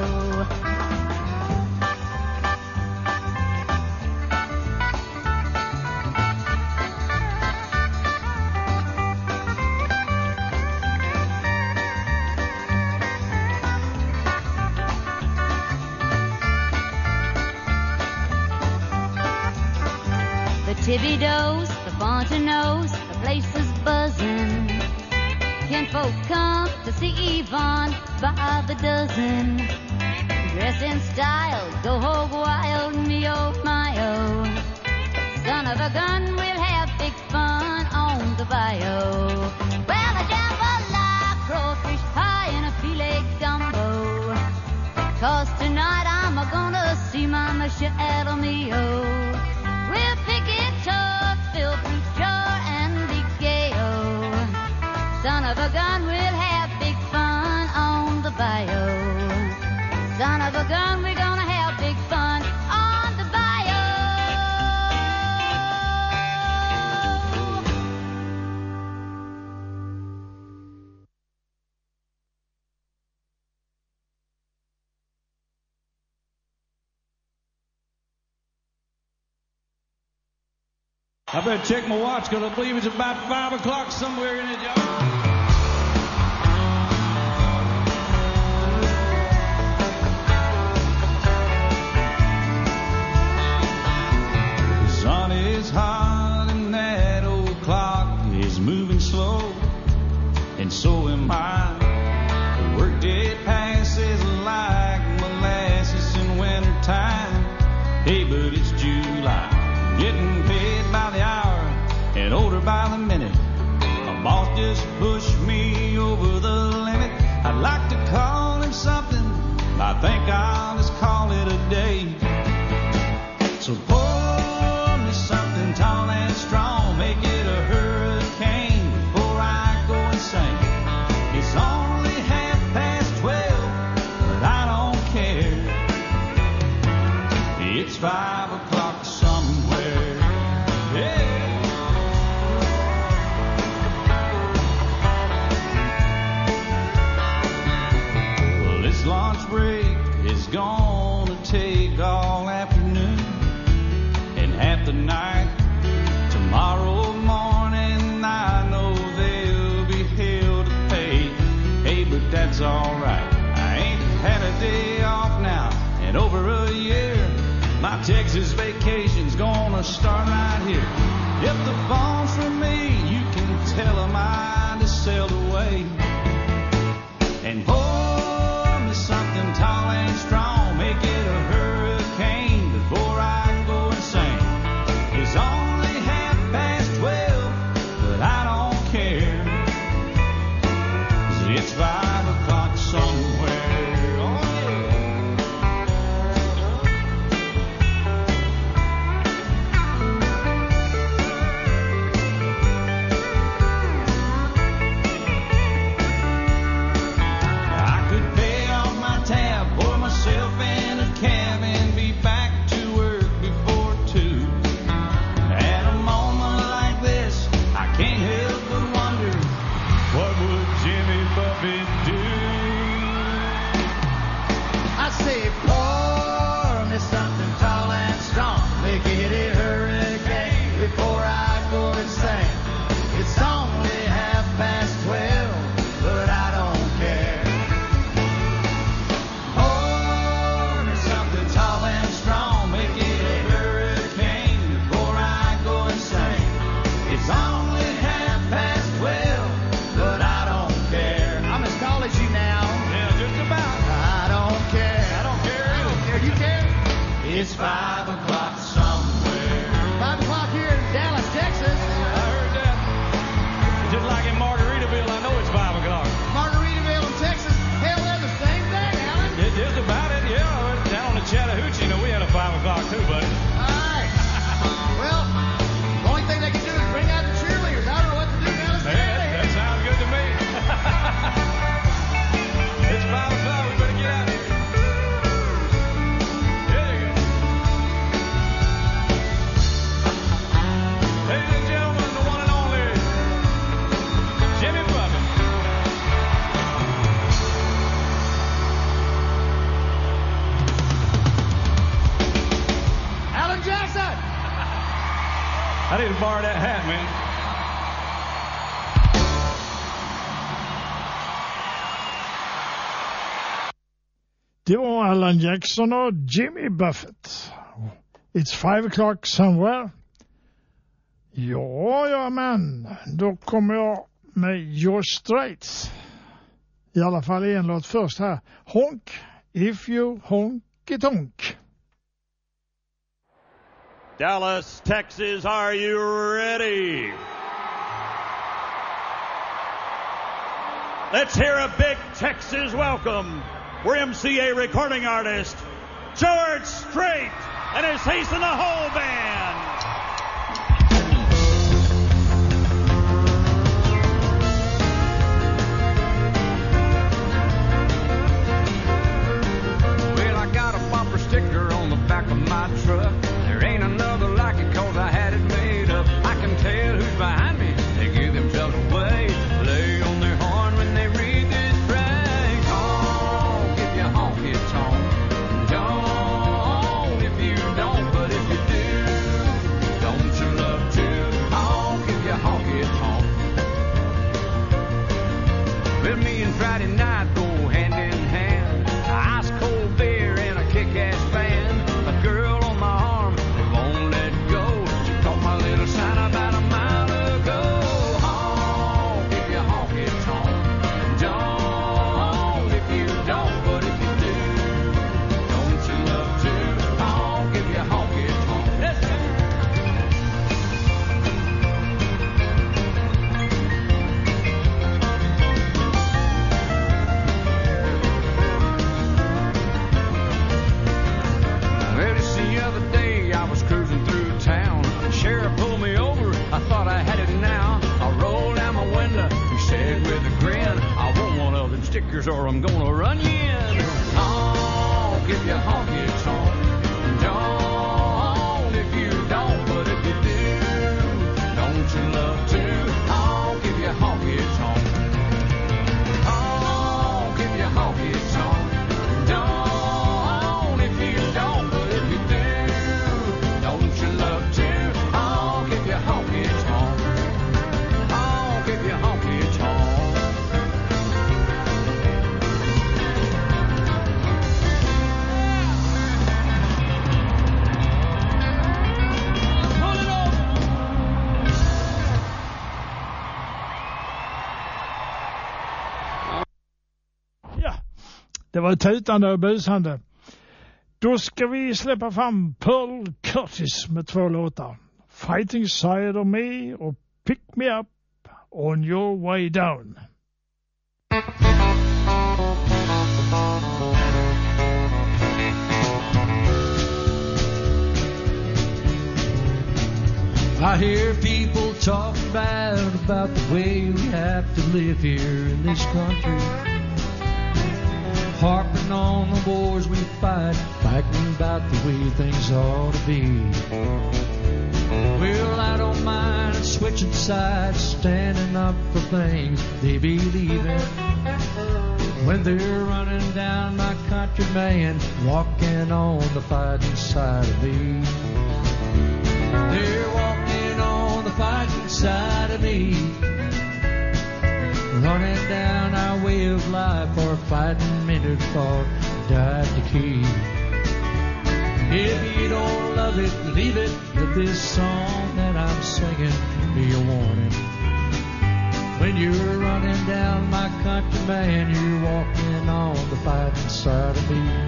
D: Thibodeau's, the Fontenot's, the place is buzzing. Kinfolk come to see Yvonne by the dozen. Dress in style, go hog wild, me oh my oh. Son of a gun, we'll have big fun on the bayou. Well, a jambalaya, crawfish pie, and a filet gumbo. 'Cause tonight I'm gonna see Mama Shadow me oh. We'll pick it up, fill fruit jar, and be gay oh. of a gun, we'll have big fun on the bayou. Son of a gun, we're gonna have big fun on the bayou.
C: I better check my watch because I believe it's about 5 o'clock somewhere in it, y'all. The sun is hot and that old clock is moving slow, and so am I. The workday passes like molasses in wintertime. Hey, but it's July. Getting paid by the hour and older by the minute. My boss just pushed me over the limit. I'd like to call him something, I think I'll just call it a day. So pour me something tall and strong, make it a hurricane before I go insane. It's only 12:30, but I don't care. It's 5 o'clock somewhere. Yeah. Well, this lunch break is gonna take all afternoon and half the night. Tomorrow morning I know they'll be hell to pay. Hey, but that's alright. I ain't had a day off now in over a year. My Texas vacation's gonna start right here. If the phone's for me, you can tell them I just sailed away. And pour me something tall and strong, make it a hurricane before I go insane. It's only 12:30, but I don't care. 'Cause it's 5 o'clock somewhere. Oh, yeah. It's 5 o'clock somewhere.
G: 5 o'clock here in Dallas, Texas.
C: I heard that. Just like in Margaritaville, I know it's 5 o'clock.
G: Margaritaville in Texas. Hell, they're the same thing, Alan.
C: It's just about it, yeah. Down on the Chattahoochee, you know, we had a 5 o'clock too, buddy.
G: All right. Well, the only thing they can do is bring out the cheerleaders. I don't know what to do now. Let's get out of here.
C: That sounds good to me. It's 5 o'clock, we better get out of here. There you go. Ladies and gentlemen, the one and only Jimmy Buffett.
G: Alan Jackson.
C: I need to borrow that hat, man.
A: Det var Alan Jackson och Jimmy Buffett. It's 5 o'clock somewhere. Ja, men då kommer jag med Your Straits. I alla fall en låt först här. Honk, if you honky tonk.
H: Dallas, Texas, are you ready? Let's hear a big Texas welcome for MCA recording artist George Strait and his Hasten the Whole Band.
C: stickers or I'm gonna run you in. Honk if you honk, it's honk. Don't if you don't, but if you do, don't you love to honk if you honk, it's honk. Honk if you honk, it's honk. Don't if you don't, but if you do, don't you love to honk if you honk, it's honk. Honk if you honk, it's honk.
A: Det var tutande och busande. Då ska vi släppa fram Pearl Curtis med 2 låtar. Fighting Side of Me och Pick Me Up on Your Way Down.
F: I hear people talking about the way we have to live here in this country. Harping on the wars we fighting about the way things ought to be. Well, I don't mind switching sides, standing up for things they believe in. When they're running down my country, man, walking on the fighting side of me. They're walking on the fighting side of me, running down our way of life, or fighting men who fought, died to keep. If you don't love it, leave it. Let this song that I'm singing be a warning. When you're running down my country, man, you're walking on the fighting side of me.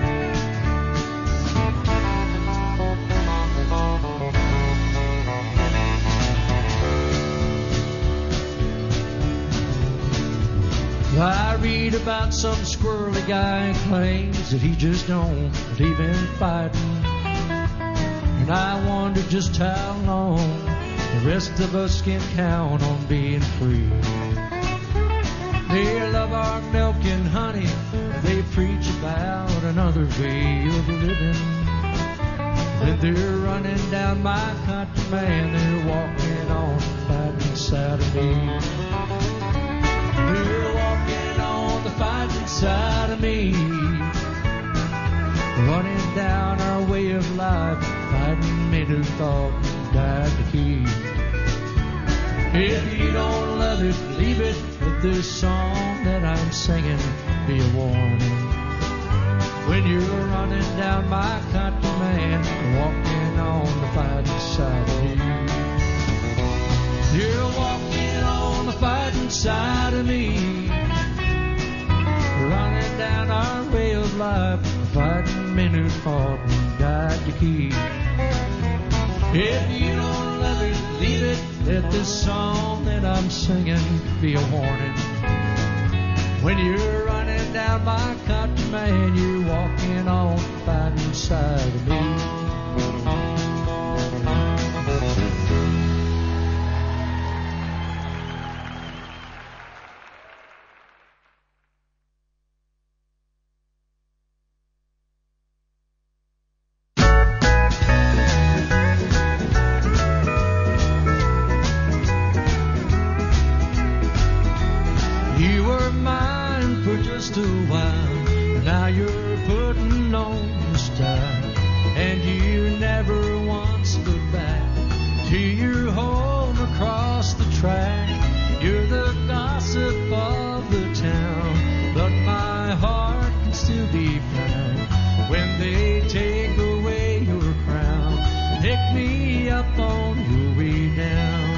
F: I read about some squirrely guy who claims that he just don't believe in fighting. And I wonder just how long the rest of us can count on being free. They love our milk and honey, they preach about another way of living. When they're running down my country, man, they're walking on the fighting side of me. They're walking on the fighting side of me, running down our way of life, fighting men who thought and died to keep. If you don't love it, leave it. Let this song that I'm singing be a warning. When you're running down my country, man, walking on the fighting side of me. You're walking on the fighting side of me, running down our way of life, fighting men who fought and died to keep. If you don't love it, leave it. Let this song that I'm singing be a warning. When you're running down my country, man, you're walking on the fighting side of me. Just a while, now you're putting on the style, and you never once look back to your home across the track. You're the gossip of the town, but my heart can still be found when they take away your crown. Pick me up on your way down.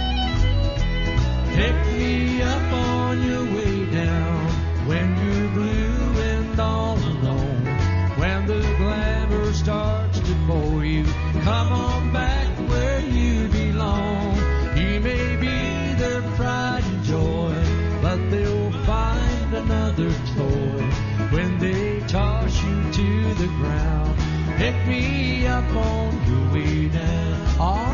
F: Pick me up on your way down. When you're blue and all alone, when the glamour starts to bore you, come on back where you belong. You may be their pride and joy, but they'll find another toy when they toss you to the ground. Pick me up on your way down. Oh.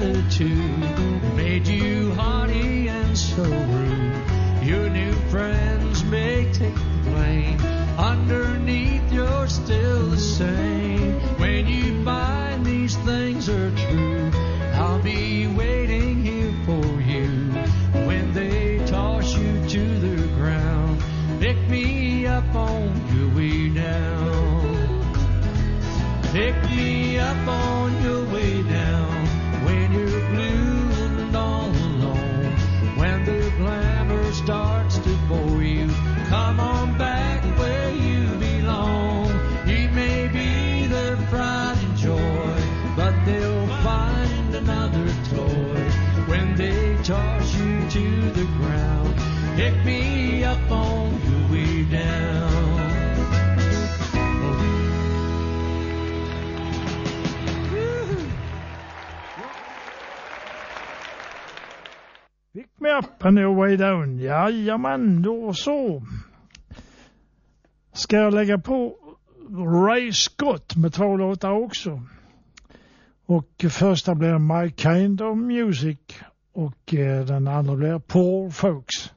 F: attitude made you haughty and so rude. Your new friends may take the blame. Underneath, you're still the same. When you find these things are true, I'll be waiting here for you. When they toss you to the ground, pick me up on your way down. Pick me up on your way down. When you're blue and all alone, when the glamour starts to bore you, come on back where you belong. He may be their pride and joy, but they'll find another toy when they toss you to the ground. Pick me up on your way down.
A: Pick me up on your way down. Jajamän, då så. Ska jag lägga på Ray Scott med 2 låtar också. Och första blir My Kind of Music och den andra blir Poor Folks.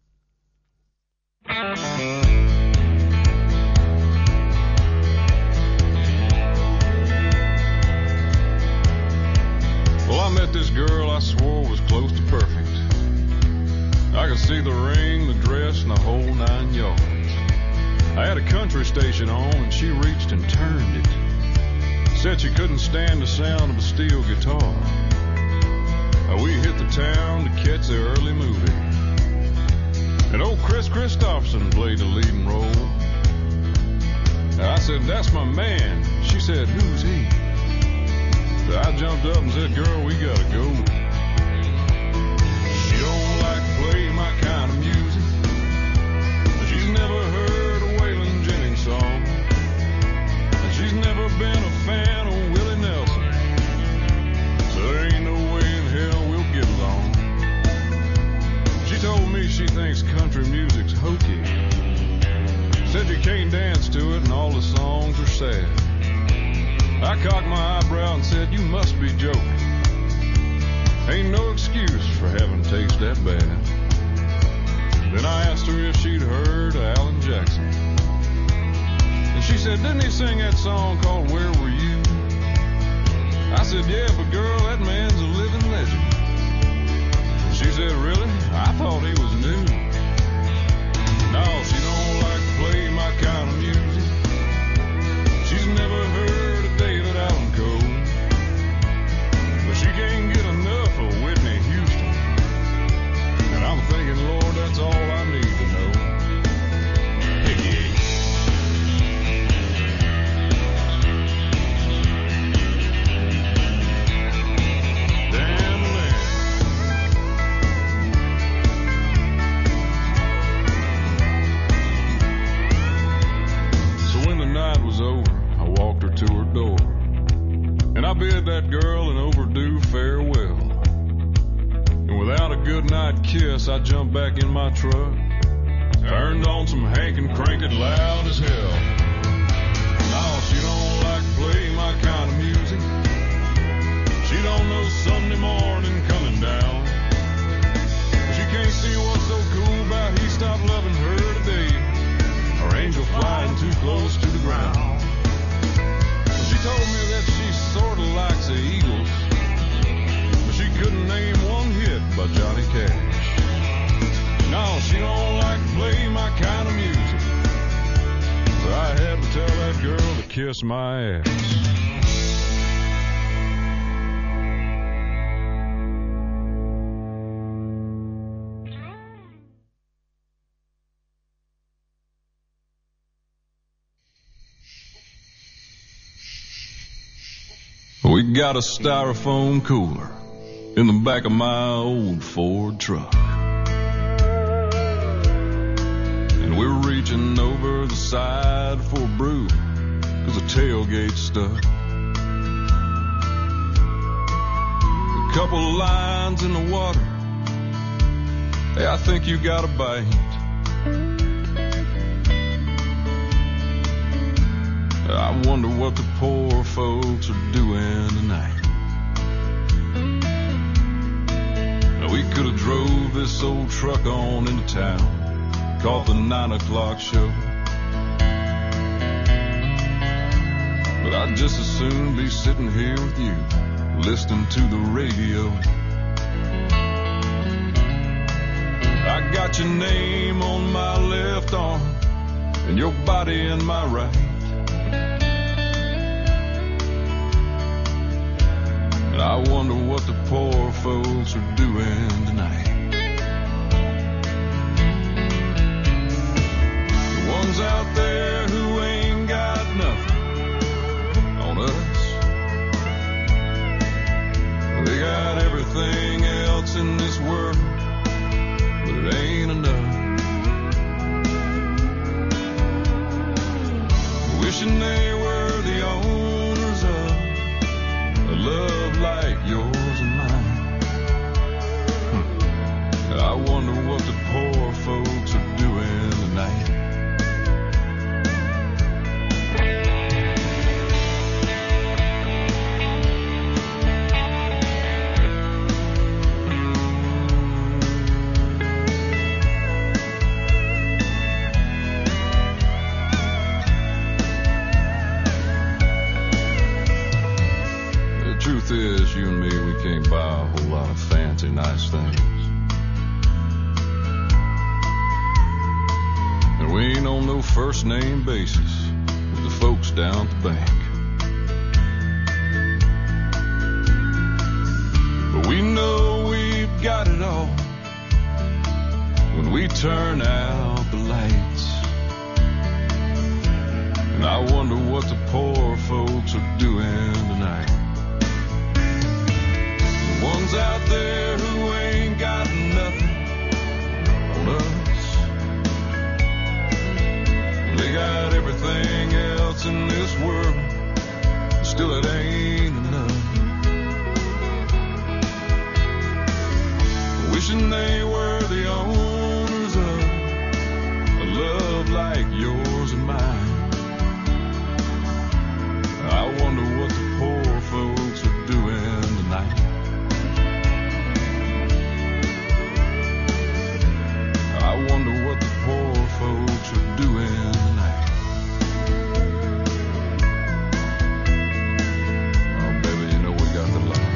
I: Well, I met this girl I swore was close to perfect. I could see the ring, the dress, and the whole 9 yards. I had a country station on, and she reached and turned it. Said she couldn't stand the sound of a steel guitar. We hit the town to catch the early movie. And old Chris Christopherson played the leading role. I said, that's my man. She said, who's he? So I jumped up and said, girl, we gotta go. She don't like to play my kind of music. She's never heard a Waylon Jennings song. And she's never been a fan of Willie Nelson. So there ain't no way in hell we'll get along. She told me she thinks country music's hokey. Said you can't dance to it and all the songs are sad. I cocked my eyebrow and said, you must be joking. Ain't no excuse for having taste that bad. Then I asked her if she'd heard of Alan Jackson. And she said, didn't he sing that song called Where Were You? I said, yeah, but girl, that man's a living legend. And she said, really? I thought he was new. No, she don't like to play my kind of music. She's never heard of David Allan Coe. But she can't get enough of Whitney Houston. And I'm thinking, Lord, that's all I need to know. Damn land. So when the night was over, I walked her to her door. And I bid that girl an overdue farewell. And without a goodnight kiss, I jumped back in my truck, turned on some Hank and cranked it loud as hell. No, she don't like to play my kind of music. She don't know Sunday morning coming down. She can't see what's so cool about he stopped loving her today. Her angel flying too close to the ground. She told me that she sort of likes the Eagles, but she couldn't name one hit by Johnny Cash. No, she don't like to play my kind of music. So I had to tell that girl to kiss my ass. We got a styrofoam cooler in the back of my old Ford truck. And we're reaching over the side for a brew, 'cause the tailgate's stuck. A couple of lines in the water. Hey, I think you got a bite. I wonder what the poor folks are doing tonight. could have drove this old truck on into town, caught the 9 o'clock show. But I'd just as soon be sitting here with you, listening to the radio. I got your name on my left arm and your body in my right. And I wonder what the poor folks are doing tonight. The ones out there who ain't got nothing on us. They got everything else in this world, but it ain't enough. Wishing they were the owners of a love like yours and mine. I wonder what the poor folks are doing tonight. Is you and me, we can't buy a whole lot of fancy nice things, and we ain't on no first name basis with the folks down at the bank. But we know we've got it all when we turn out the lights. And I wonder what the poor folks are doing tonight. Ones out there who ain't got nothing on us. They got everything else in this world, still it ain't enough. Wishing they were the owners of a love like yours and mine. I wonder what the poor folks are doing tonight. I wonder what the poor folks are doing tonight. Oh, baby, you know we got the love.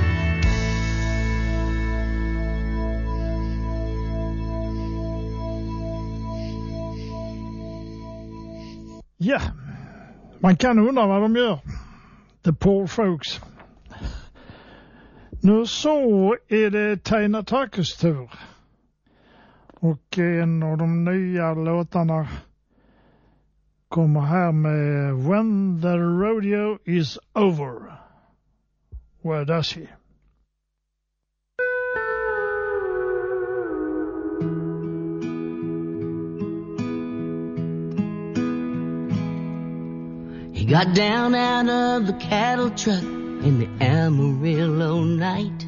A: Ja, man kan undra vad de gör. The poor folks. Nu så är det Taina Takus tur. Och en av de nya låtarna kommer här med When the Rodeo is Over. Where does he?
J: He got down out of the cattle truck in the Amarillo night.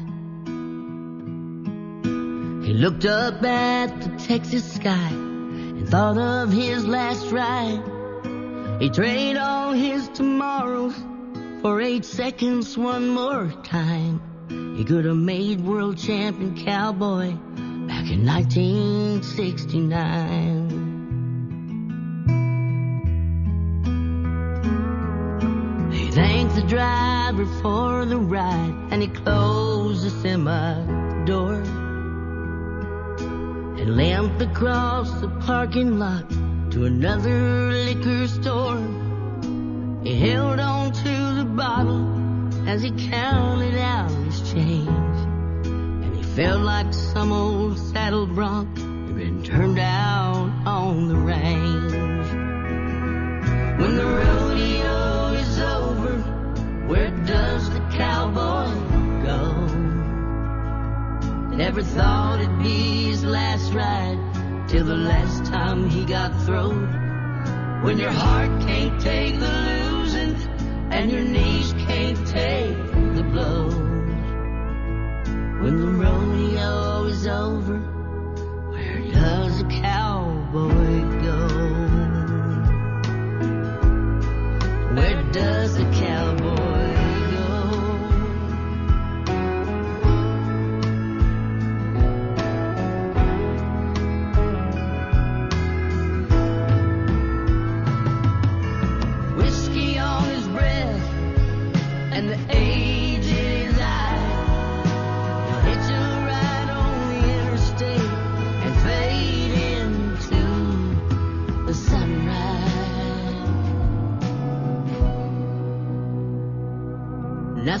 J: He looked up at the Texas sky and thought of his last ride. He'd trade all his tomorrows for 8 seconds one more time. He could have made world champion cowboy back in 1969. He thanked the driver for the ride and he closed the semi door and limped across the parking lot to another liquor store. He held on to the bottle as he counted out his change, and he felt like some old saddle bronc had been turned out on the range. When the rodeo is over, where does the cowboy go? Never thought it'd be his last ride till the last time he got throwed. When your heart can't take the losing and your knees can't take the blows. When the rodeo is over, where does a cowboy go? Where does a cowboy go?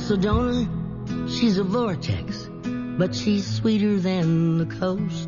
J: Sedona, she's a vortex, but she's sweeter than the coast.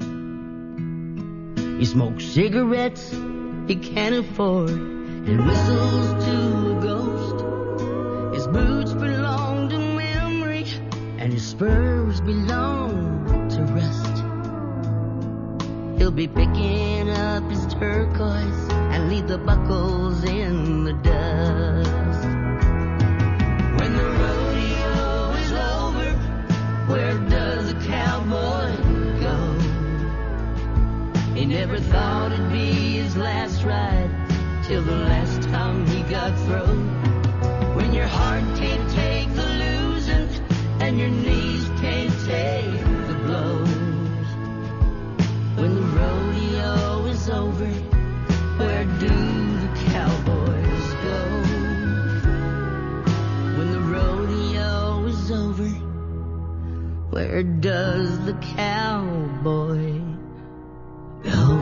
J: He smokes cigarettes he can't afford and whistles to a ghost. His boots belong to memory and his spurs belong to rust. He'll be picking up his turquoise and leave the buckles in the dust. When the rodeo is over, where does the cowboy go? He never thought it'd be his last ride till the last time he got thrown. When your heart can't take the losing and your knees can't take the blows. When the rodeo is over, where do the cowboys go? When the rodeo is over, where does the cowboy go?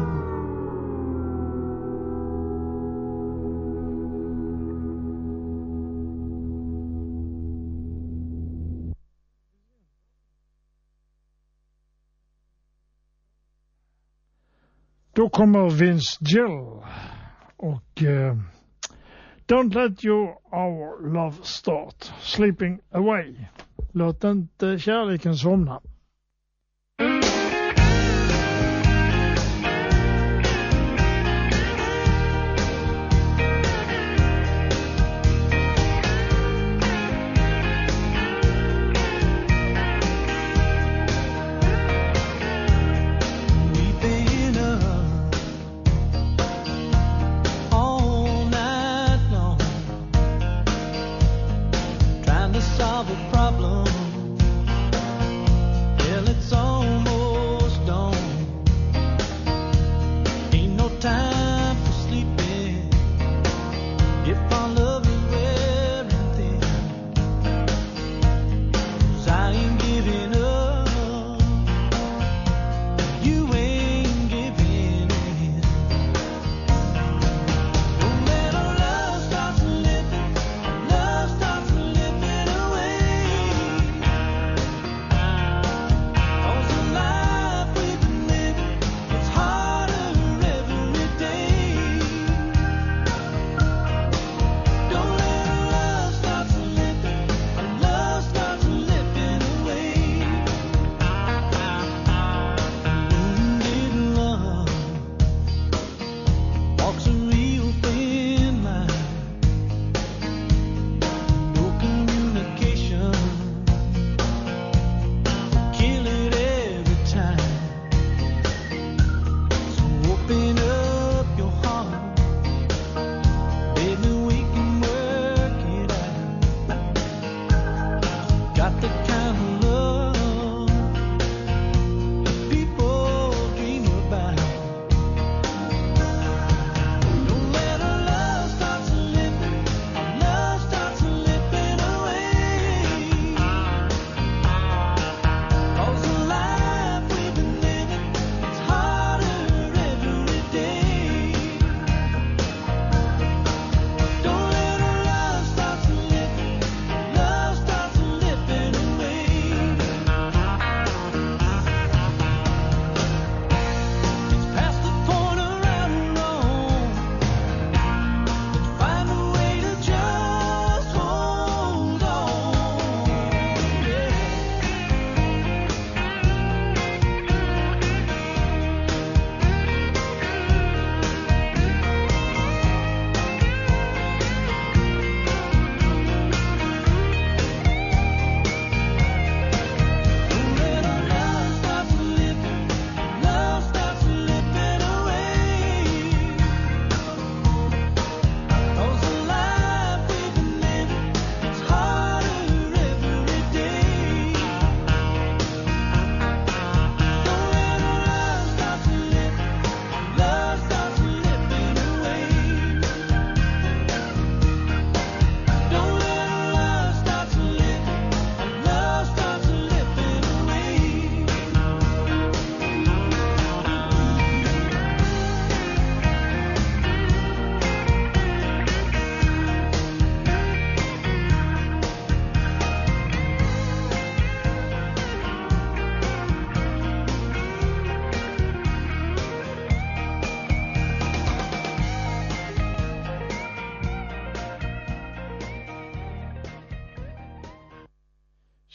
A: Då kommer Vince Gill och Don't let our love start, Sleeping Away. Låt inte kärleken somna.
C: Solve a problem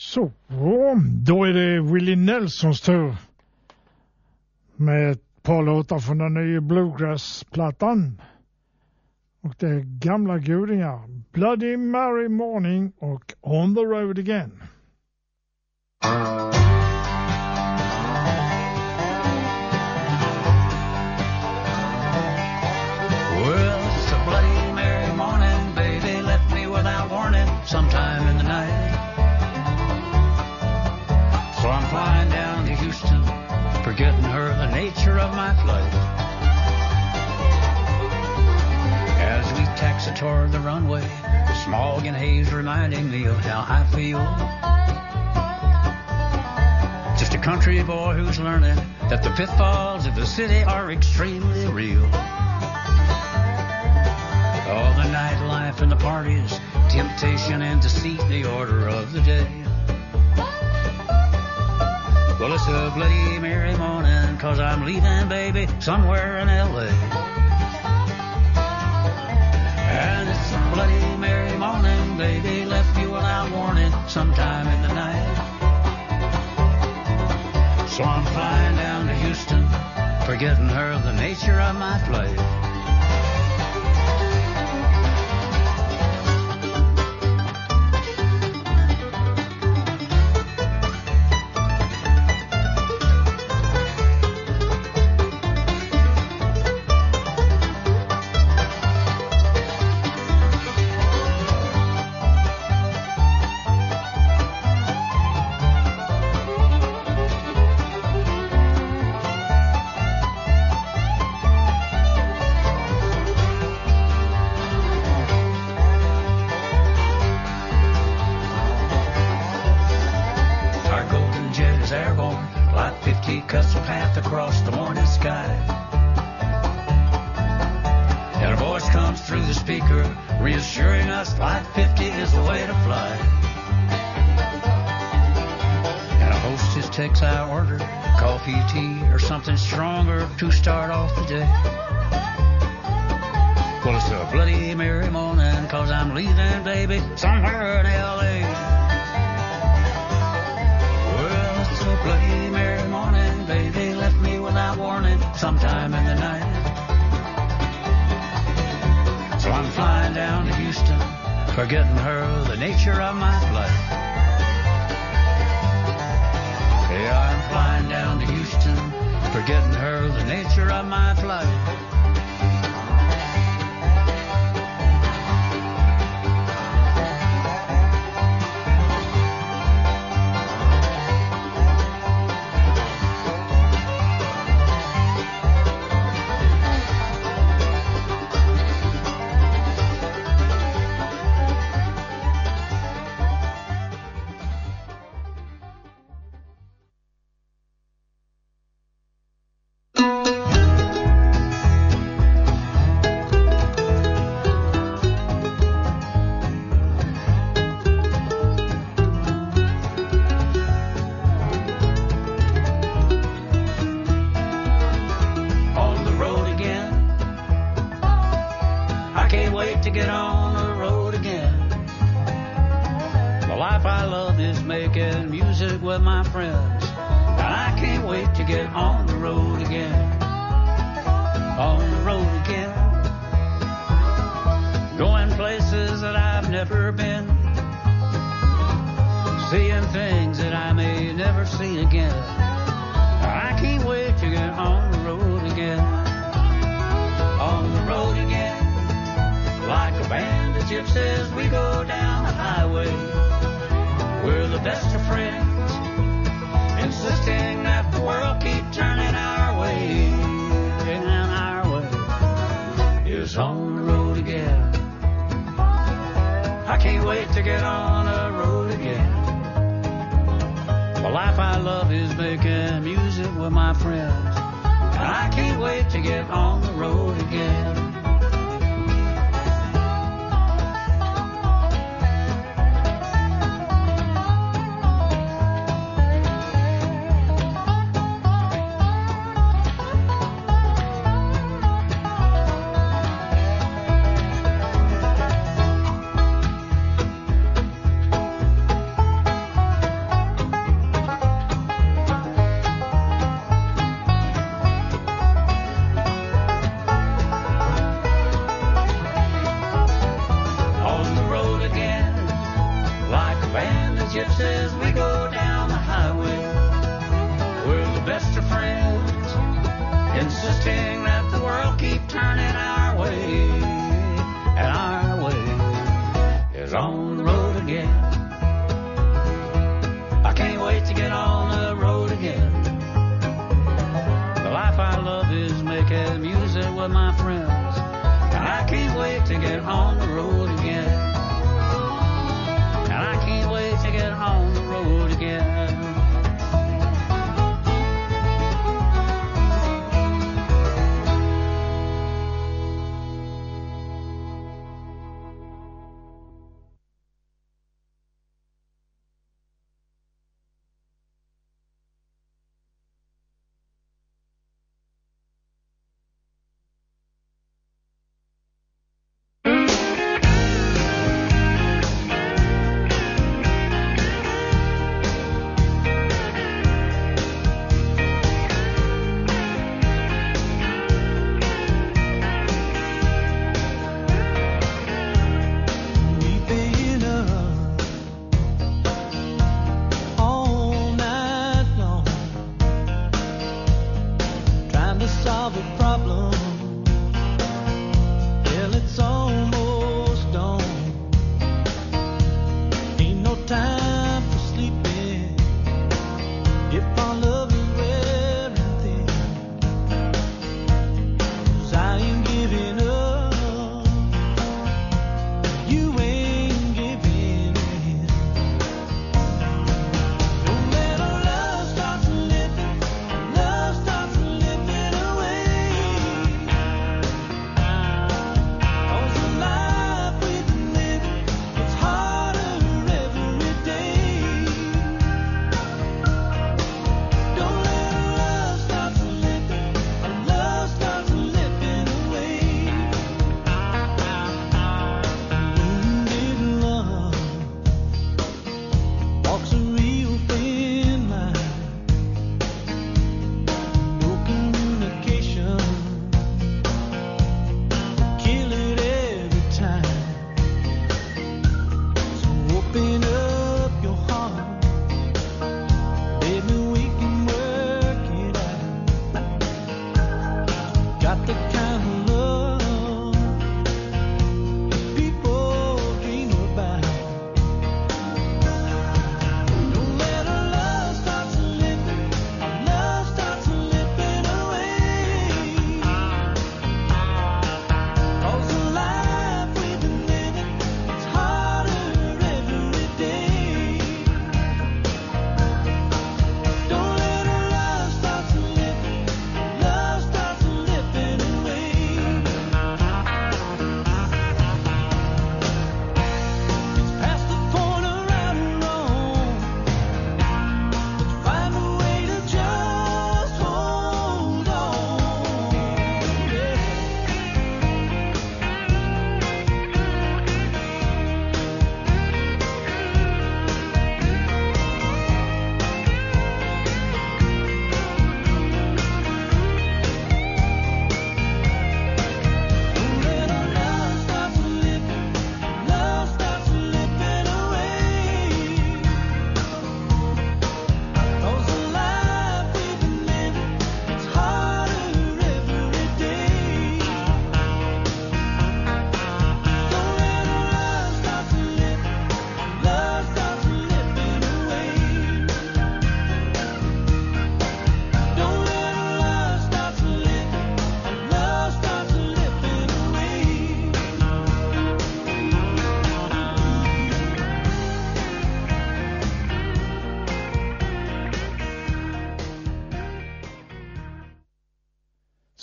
A: Så, då är det Willie Nelsons tur med ett par låtar från den nya Bluegrass-plattan. Och det är gamla godingar, Bloody Mary Morning och On the Road Again.
K: Well, it's a Bloody Mary morning, baby left me without warning sometime in the night. So I'm flying down to Houston, forgetting her the nature of my flight. As we taxi toward the runway, the smog and haze reminding me of how I feel. Just a country boy who's learning that the pitfalls of the city are extremely real. All the nightlife and the parties, temptation and deceit, the order of the day. Well, it's a Bloody Mary morning, 'cause I'm leaving, baby, somewhere in L.A. And it's a Bloody Mary morning, baby left you without warning sometime in the night. So I'm flying down to Houston, forgetting her the nature of my flight. To start off the day. Well, it's a Bloody Mary morning, 'cause I'm leaving, baby, somewhere in L.A. Well, it's a Bloody Mary morning, baby left me without warning sometime in the night. So I'm flying down to Houston, forgetting her the nature of my flight. Yeah, I'm flying down to Houston, forgetting her the nature of my flight.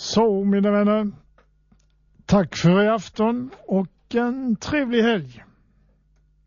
A: Så mina vänner, tack för i afton och en trevlig helg.